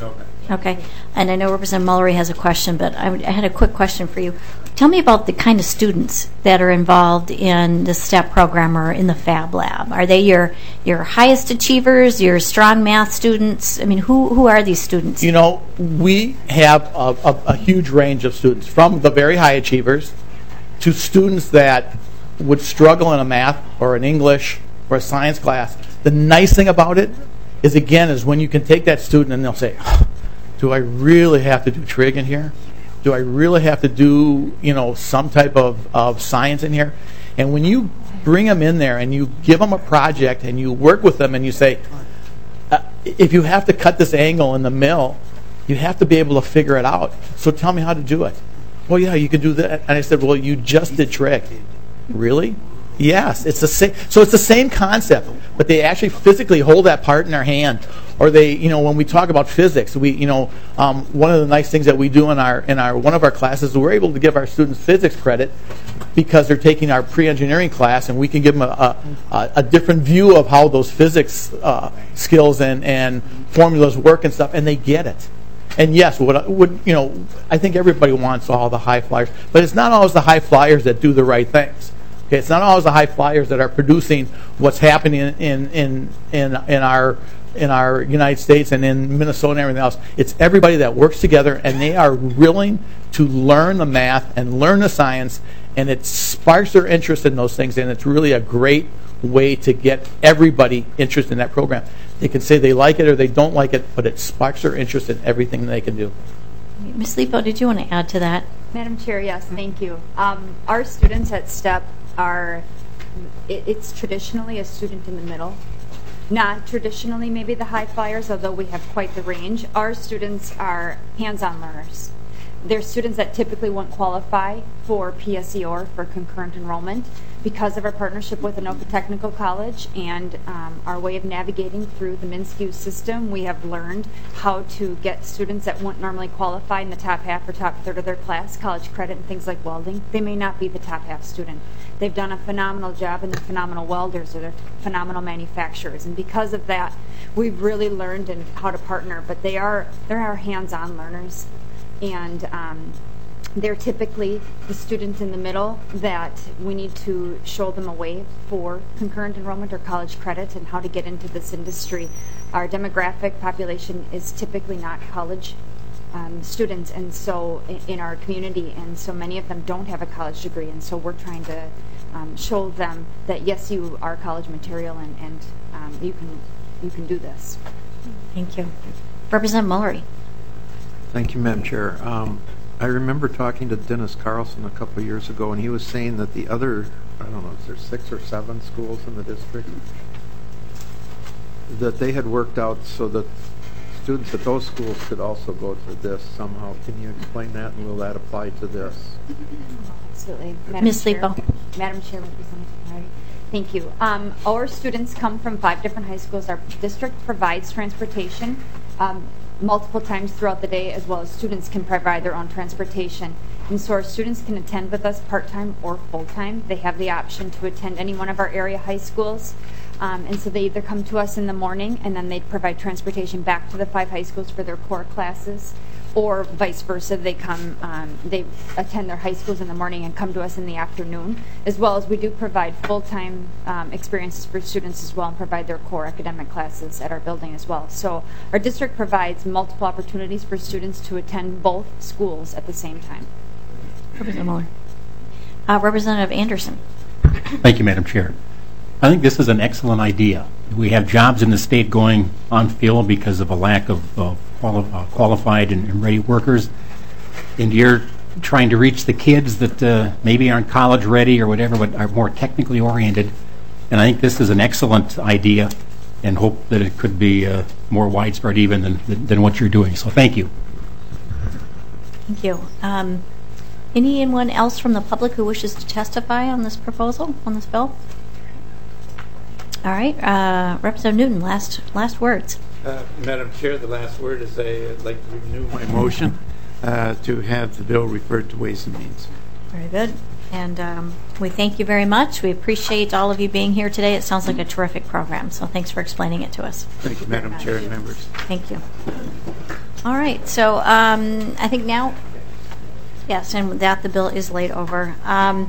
Speaker 1: Okay. And I know Representative Mullery has a question, but I, I had a quick question for you. Tell me about the kind of students that are involved in the STEP program or in the Fab Lab. Are they your your highest achievers, your strong math students? I mean, who, who are these students?
Speaker 17: You know, we have a, a, a huge range of students, from the very high achievers to students that would struggle in a math or an English or a science class. The nice thing about it is, again, is when you can take that student and they'll say, oh, do I really have to do trig in here? Do I really have to do, you know, some type of, of science in here? And when you bring them in there and you give them a project and you work with them and you say, uh, if you have to cut this angle in the mill, you have to be able to figure it out. So tell me how to do it. Well, yeah, you can do that. And I said, well, you just did trig. Really? Yes, it's the same. So it's the same concept, but they actually physically hold that part in their hand. Or they, you know, when we talk about physics, we, you know, um, one of the nice things that we do in our in our one of our classes, we're able to give our students physics credit because they're taking our pre-engineering class, and we can give them a, a, a different view of how those physics uh, skills and, and formulas work and stuff, and they get it. And yes, what would you know? I think everybody wants all the high flyers, but it's not always the high flyers that do the right things. Okay, it's not always the high flyers that are producing what's happening in in in in, in our in our United States and in Minnesota and everything else. It's everybody that works together, and they are willing to learn the math and learn the science, and it sparks their interest in those things, and it's really a great way to get everybody interested in that program. They can say they like it or they don't like it, but it sparks their interest in everything they can do.
Speaker 1: Miz Lipo, did you want to add to that?
Speaker 15: Madam Chair, yes, thank you. Um, our students at STEP are, it, it's traditionally a student in the middle. Not traditionally maybe the high flyers, although we have quite the range. Our students are hands-on learners. They're students that typically won't qualify for P S E or for concurrent enrollment because of our partnership with Anoka Technical College and um, our way of navigating through the MnSCU system. We have learned how to get students that won't normally qualify in the top half or top third of their class, college credit and things like welding. They may not be the top half student. They've done a phenomenal job, and they're phenomenal welders or they're phenomenal manufacturers. And because of that, we've really learned in how to partner. But they are they're our hands-on learners. And um, they're typically the students in the middle that we need to show them a way for concurrent enrollment or college credit and how to get into this industry. Our demographic population is typically not college um, students, and so in, in our community, and so many of them don't have a college degree, and so we're trying to um, show them that yes, you are college material, and, and um, you can you can do this.
Speaker 1: Thank you. Representative Mullery.
Speaker 18: Thank you, Madam Chair. Um, I remember talking to Dennis Carlson a couple of years ago, and he was saying that the other, I don't know, is there six or seven schools in the district, that they had worked out so that students at those schools could also go to this somehow. Can you explain that, and will that apply to this?
Speaker 15: Absolutely.
Speaker 1: Miz Lipo.
Speaker 15: Madam Chair, Representative Hardy. Thank you. Um, our students come from five different high schools. Our district provides transportation um, multiple times throughout the day, as well as students can provide their own transportation. And so our students can attend with us part-time or full-time. They have the option to attend any one of our area high schools. Um, and so they either come to us in the morning and then they provide transportation back to the five high schools for their core classes, or vice versa. They come, um, they attend their high schools in the morning and come to us in the afternoon, as well as we do provide full-time um, experiences for students as well and provide their core academic classes at our building as well. So our district provides multiple opportunities for students to attend both schools at the same time.
Speaker 1: Representative Muller. Uh, Representative Anderson.
Speaker 19: Thank you, Madam Chair. I think this is an excellent idea. We have jobs in the state going on field because of a lack of uh, quali uh, qualified and, and ready workers. And you're trying to reach the kids that uh, maybe aren't college ready or whatever, but are more technically oriented. And I think this is an excellent idea, and hope that it could be uh, more widespread even than, than, than what you're doing. So thank you.
Speaker 1: Thank you. Um, anyone else from the public who wishes to testify on this proposal, on this bill? All right, uh, Representative Newton, last last words.
Speaker 14: Uh, Madam Chair, the last word is I'd like to renew my motion uh, to have the bill referred to Ways and Means.
Speaker 1: Very good. And um, we thank you very much. We appreciate all of you being here today. It sounds like a terrific program, so thanks for explaining it to us.
Speaker 14: Thank you, Madam Chair and members.
Speaker 1: Thank you. All right, so um, I think now, yes, and with that the bill is laid over. Um,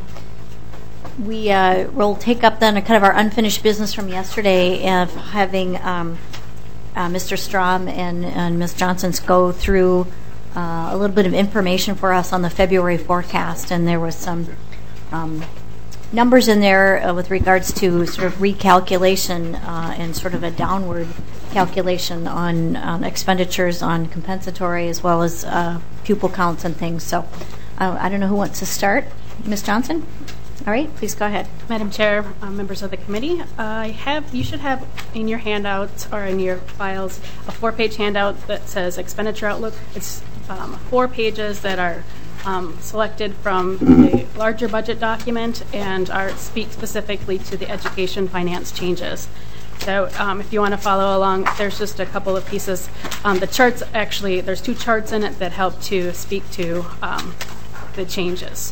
Speaker 1: we uh, will take up then a kind of our unfinished business from yesterday of having um, uh, Mister Strom and, and Miz Johnson go through uh, a little bit of information for us on the February forecast, and there was some um, numbers in there uh, with regards to sort of recalculation uh, and sort of a downward calculation on um, expenditures on compensatory as well as uh, pupil counts and things. So uh, I don't know who wants to start. Miz Johnson? All right, please go ahead.
Speaker 20: Madam Chair, uh, members of the committee, uh, I have you should have in your handouts or in your files a four-page handout that says expenditure outlook. It's um, four pages that are um, selected from the larger budget document and are speak specifically to the education finance changes. So um, if you want to follow along, there's just a couple of pieces. Um, the charts, actually, there's two charts in it that help to speak to um, the changes.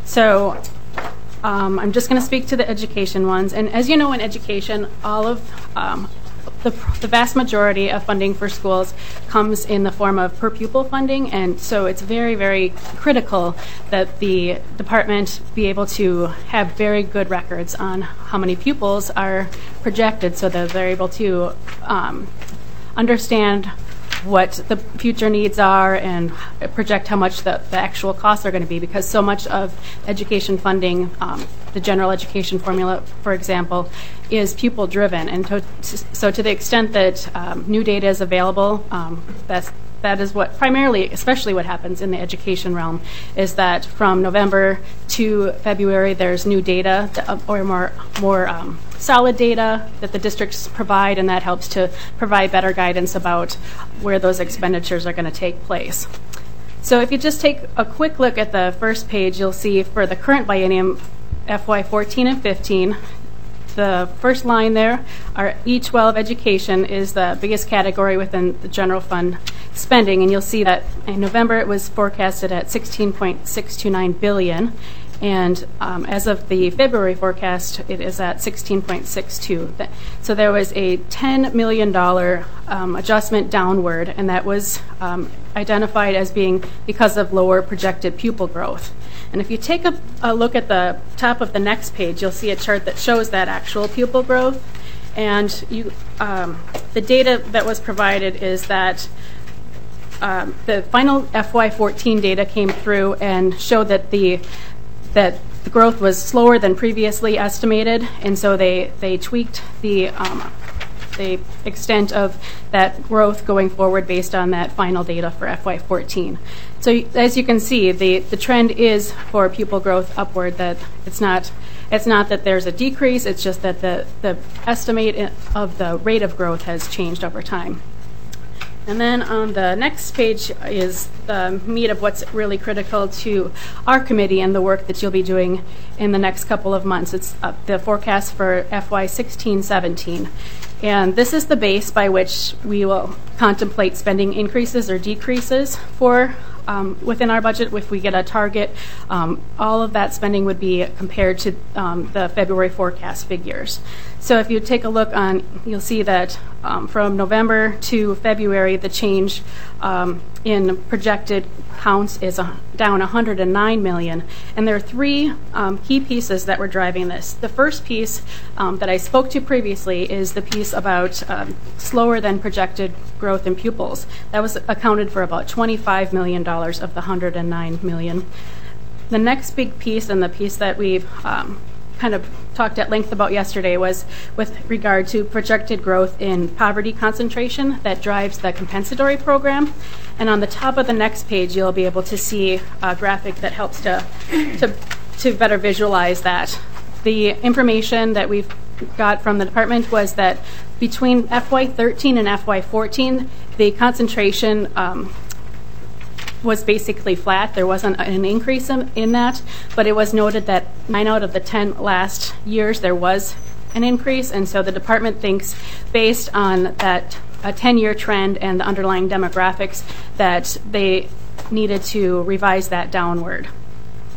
Speaker 20: So um, I'm just going to speak to the education ones. And as you know, in education, all of um, the, the vast majority of funding for schools comes in the form of per pupil funding. And so it's very, very critical that the department be able to have very good records on how many pupils are projected so that they're able to um, understand what the future needs are and project how much the, the actual costs are going to be, because so much of education funding, um, the general education formula, for example, is pupil driven. And to, so to the extent that um, new data is available, um, that's that is what primarily, especially what happens in the education realm, is that from November to February, there's new data that, or more more um, solid data that the districts provide, and that helps to provide better guidance about where those expenditures are going to take place. So if you just take a quick look at the first page, you'll see for the current biennium, F Y fourteen and fifteen, the first line there, our E twelve education is the biggest category within the general fund spending, and you'll see that in November it was forecasted at sixteen point six two nine billion dollars, and um, as of the February forecast, it is at sixteen point six two. So there was a ten million dollars um, adjustment downward, and that was um, identified as being because of lower projected pupil growth. And if you take a, a look at the top of the next page, you'll see a chart that shows that actual pupil growth. And you, um, the data that was provided is that um, the final F Y fourteen data came through and showed that the that the growth was slower than previously estimated, and so they they tweaked the um, the extent of that growth going forward based on that final data for F Y fourteen. So as you can see, the, the trend is for pupil growth upward. That it's not it's not that there's a decrease, it's just that the, the estimate of the rate of growth has changed over time. And then on the next page is the meat of what's really critical to our committee and the work that you'll be doing in the next couple of months. It's uh, the forecast for F Y sixteen seventeen. And this is the base by which we will contemplate spending increases or decreases for um, within our budget. If we get a target, um, all of that spending would be compared to um, the February forecast figures. So if you take a look on, you'll see that um, from November to February, the change um, in projected counts is uh, down one hundred nine million dollars. And there are three um, key pieces that were driving this. The first piece um, that I spoke to previously is the piece about um, slower than projected growth in pupils. That was accounted for about twenty-five million dollars of the one hundred nine million dollars. The next big piece, and the piece that we've um, kind of talked at length about yesterday, was with regard to projected growth in poverty concentration that drives the compensatory program. And on the top of the next page, you'll be able to see a graphic that helps to to, to better visualize that. The information that we've got from the department was that between F Y thirteen and F Y fourteen, the concentration um, was basically flat. There wasn't an increase in, in that, but it was noted that nine out of the ten last years there was an increase, and so the department thinks, based on that a ten-year trend and the underlying demographics, that they needed to revise that downward.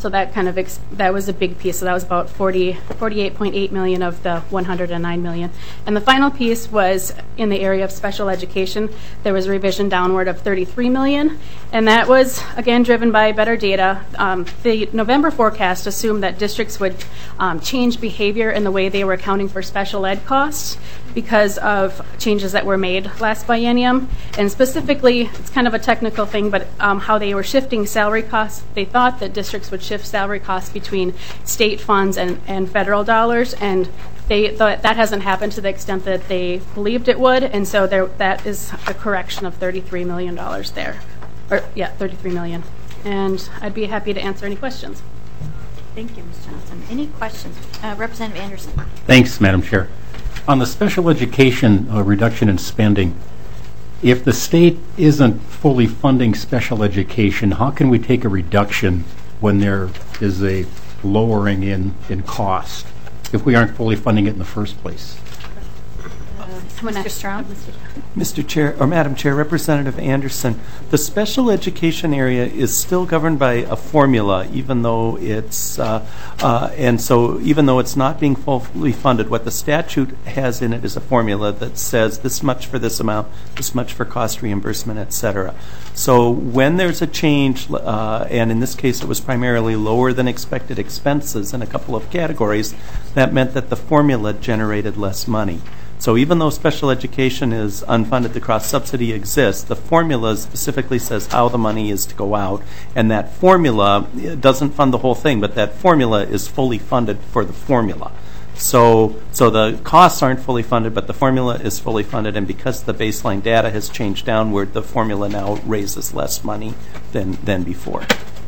Speaker 20: So that kind of ex- that was a big piece. So that was about forty, forty-eight point eight million of the one hundred nine million. And the final piece was in the area of special education. There was a revision downward of thirty-three million, and that was again driven by better data. Um, the November forecast assumed that districts would um, change behavior in the way they were accounting for special ed costs because of changes that were made last biennium. And specifically, it's kind of a technical thing, but um, how they were shifting salary costs. They thought that districts would shift salary costs between state funds and, and federal dollars, and they thought that hasn't happened to the extent that they believed it would, and so there, that is a correction of thirty-three million dollars there. Or, yeah, thirty-three million dollars. And I'd be happy to answer any questions.
Speaker 1: Thank you, Miz Johnson. Any questions? Uh, Representative Anderson.
Speaker 19: Thanks, Madam Chair. On the special education uh, reduction in spending, if the state isn't fully funding special education, how can we take a reduction when there is a lowering in, in cost if we aren't fully funding it in the first place?
Speaker 1: Mister Strong.
Speaker 9: Mister Chair, or Madam Chair, Representative Anderson, the special education area is still governed by a formula, even though it's, uh, uh, and so even though it's not being fully funded, what the statute has in it is a formula that says this much for this amount, this much for cost reimbursement, et cetera. So when there's a change, uh, and in this case it was primarily lower than expected expenses in a couple of categories, that meant that the formula generated less money. So even though special education is unfunded, the cross-subsidy exists, the formula specifically says how the money is to go out, and that formula doesn't fund the whole thing, but that formula is fully funded for the formula. So, so the costs aren't fully funded, but the formula is fully funded, and because the baseline data has changed downward, the formula now raises less money than, than before.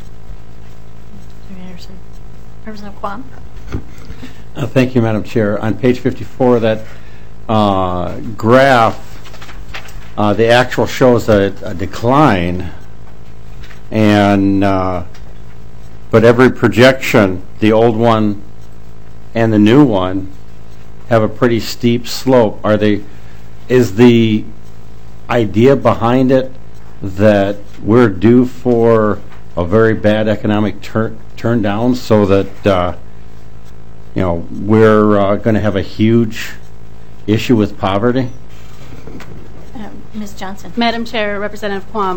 Speaker 1: Representative Quam.
Speaker 8: Uh, thank you, Madam Chair. On page fifty-four, that Uh, graph, uh, the actual shows a, a decline, and uh, but every projection, the old one and the new one, have a pretty steep slope. Are they? Is the idea behind it that we're due for a very bad economic turn turn down, so that uh, you know we're uh, going to have a huge issue with poverty?
Speaker 1: Uh, Miz Johnson.
Speaker 20: Madam Chair, Representative Quam,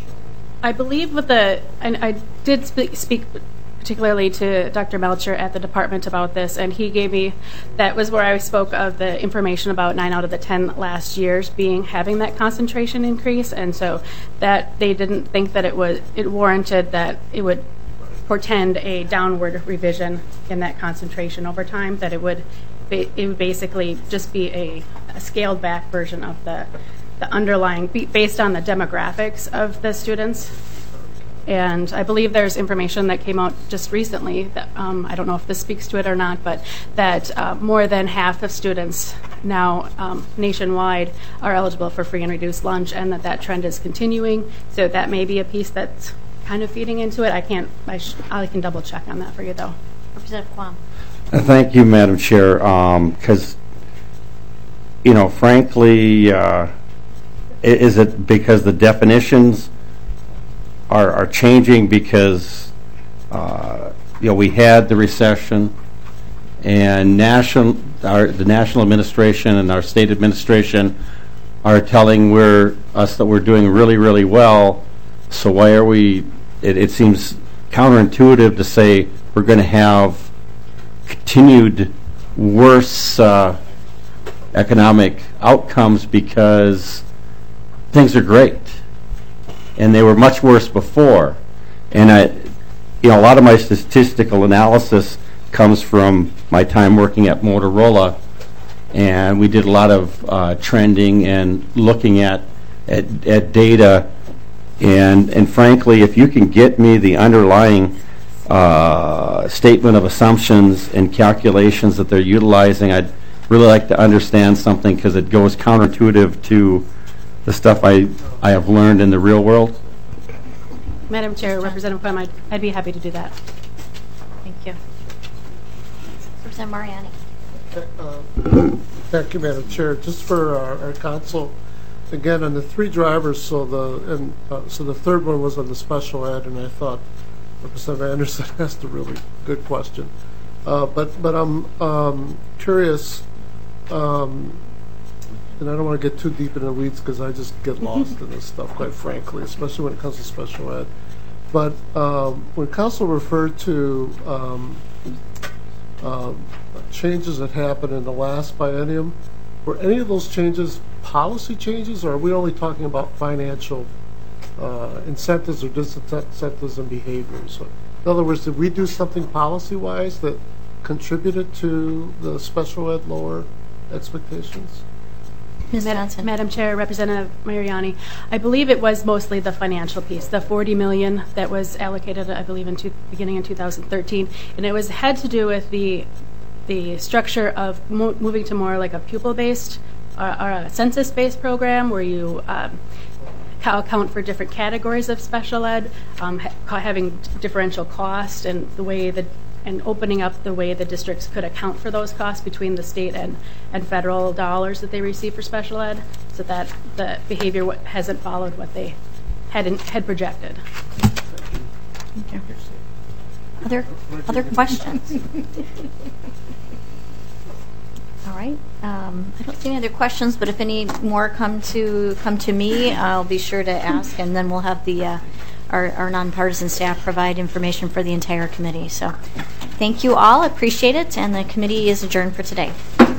Speaker 20: I believe with the, and I did speak, speak particularly to Doctor Melcher at the department about this, and he gave me, that was where I spoke of the information about nine out of the ten last years being having that concentration increase, and so that they didn't think that it was, it warranted that it would portend a downward revision in that concentration over time, that it would it would basically just be a, a scaled back version of the, the underlying, based on the demographics of the students. And I believe there's information that came out just recently, that um, I don't know if this speaks to it or not, but that uh, more than half of students now um, nationwide are eligible for free and reduced lunch, and that that trend is continuing. So that may be a piece that's kind of feeding into it. I can't, I, sh- I can double check on that for you though.
Speaker 1: Representative Quam.
Speaker 8: Uh, thank you, Madam Chair, because, um, you know, frankly, uh, is it because the definitions are, are changing because, uh, you know, we had the recession, and national, our, the national administration and our state administration are telling we're, us that we're doing really, really well, so why are we, it, it seems counterintuitive to say we're going to have continued worse uh, economic outcomes because things are great, and they were much worse before. And I, you know, a lot of my statistical analysis comes from my time working at Motorola, and we did a lot of uh, trending and looking at, at at data. And and frankly, if you can get me the underlying Uh, statement of assumptions and calculations that they're utilizing, I'd really like to understand something, because it goes counterintuitive to the stuff I, I have learned in the real world.
Speaker 20: Madam Chair, Representative Quam, I'd, I'd be happy to do that.
Speaker 1: Thank you. Representative Mariani.
Speaker 11: Uh, thank you, Madam Chair. Just for our, our council, again, on the three drivers, so the and uh, so the third one was on the special ed, and I thought Representative Anderson asked a really good question. Uh, but but I'm um, curious, um, and I don't want to get too deep into the weeds because I just get lost in this stuff, quite frankly, especially when it comes to special ed. But um, when council referred to um, uh, changes that happened in the last biennium, were any of those changes policy changes, or are we only talking about financial uh, incentives or disincentives and behaviors? In other words, did we do something policy-wise that contributed to the special ed lower expectations?
Speaker 1: Miz
Speaker 20: Madam,
Speaker 1: Johnson.
Speaker 20: Madam Chair, Representative Mariani, I believe it was mostly the financial piece, the forty million dollars that was allocated, I believe, in two, beginning in two thousand thirteen, and it was had to do with the the structure of mo moving to more like a pupil-based or, or a census-based program where you um, account for different categories of special ed, um, ha having differential cost, and the way that and opening up the way the districts could account for those costs between the state and, and federal dollars that they receive for special ed, so that the behavior hasn't followed what they had, in, had projected.
Speaker 1: Thank you. Other, other questions? All right. Um, I don't see any other questions, but if any more come to come to me, I'll be sure to ask, and then we'll have the uh, our, our nonpartisan staff provide information for the entire committee. So thank you all. Appreciate it, and the committee is adjourned for today.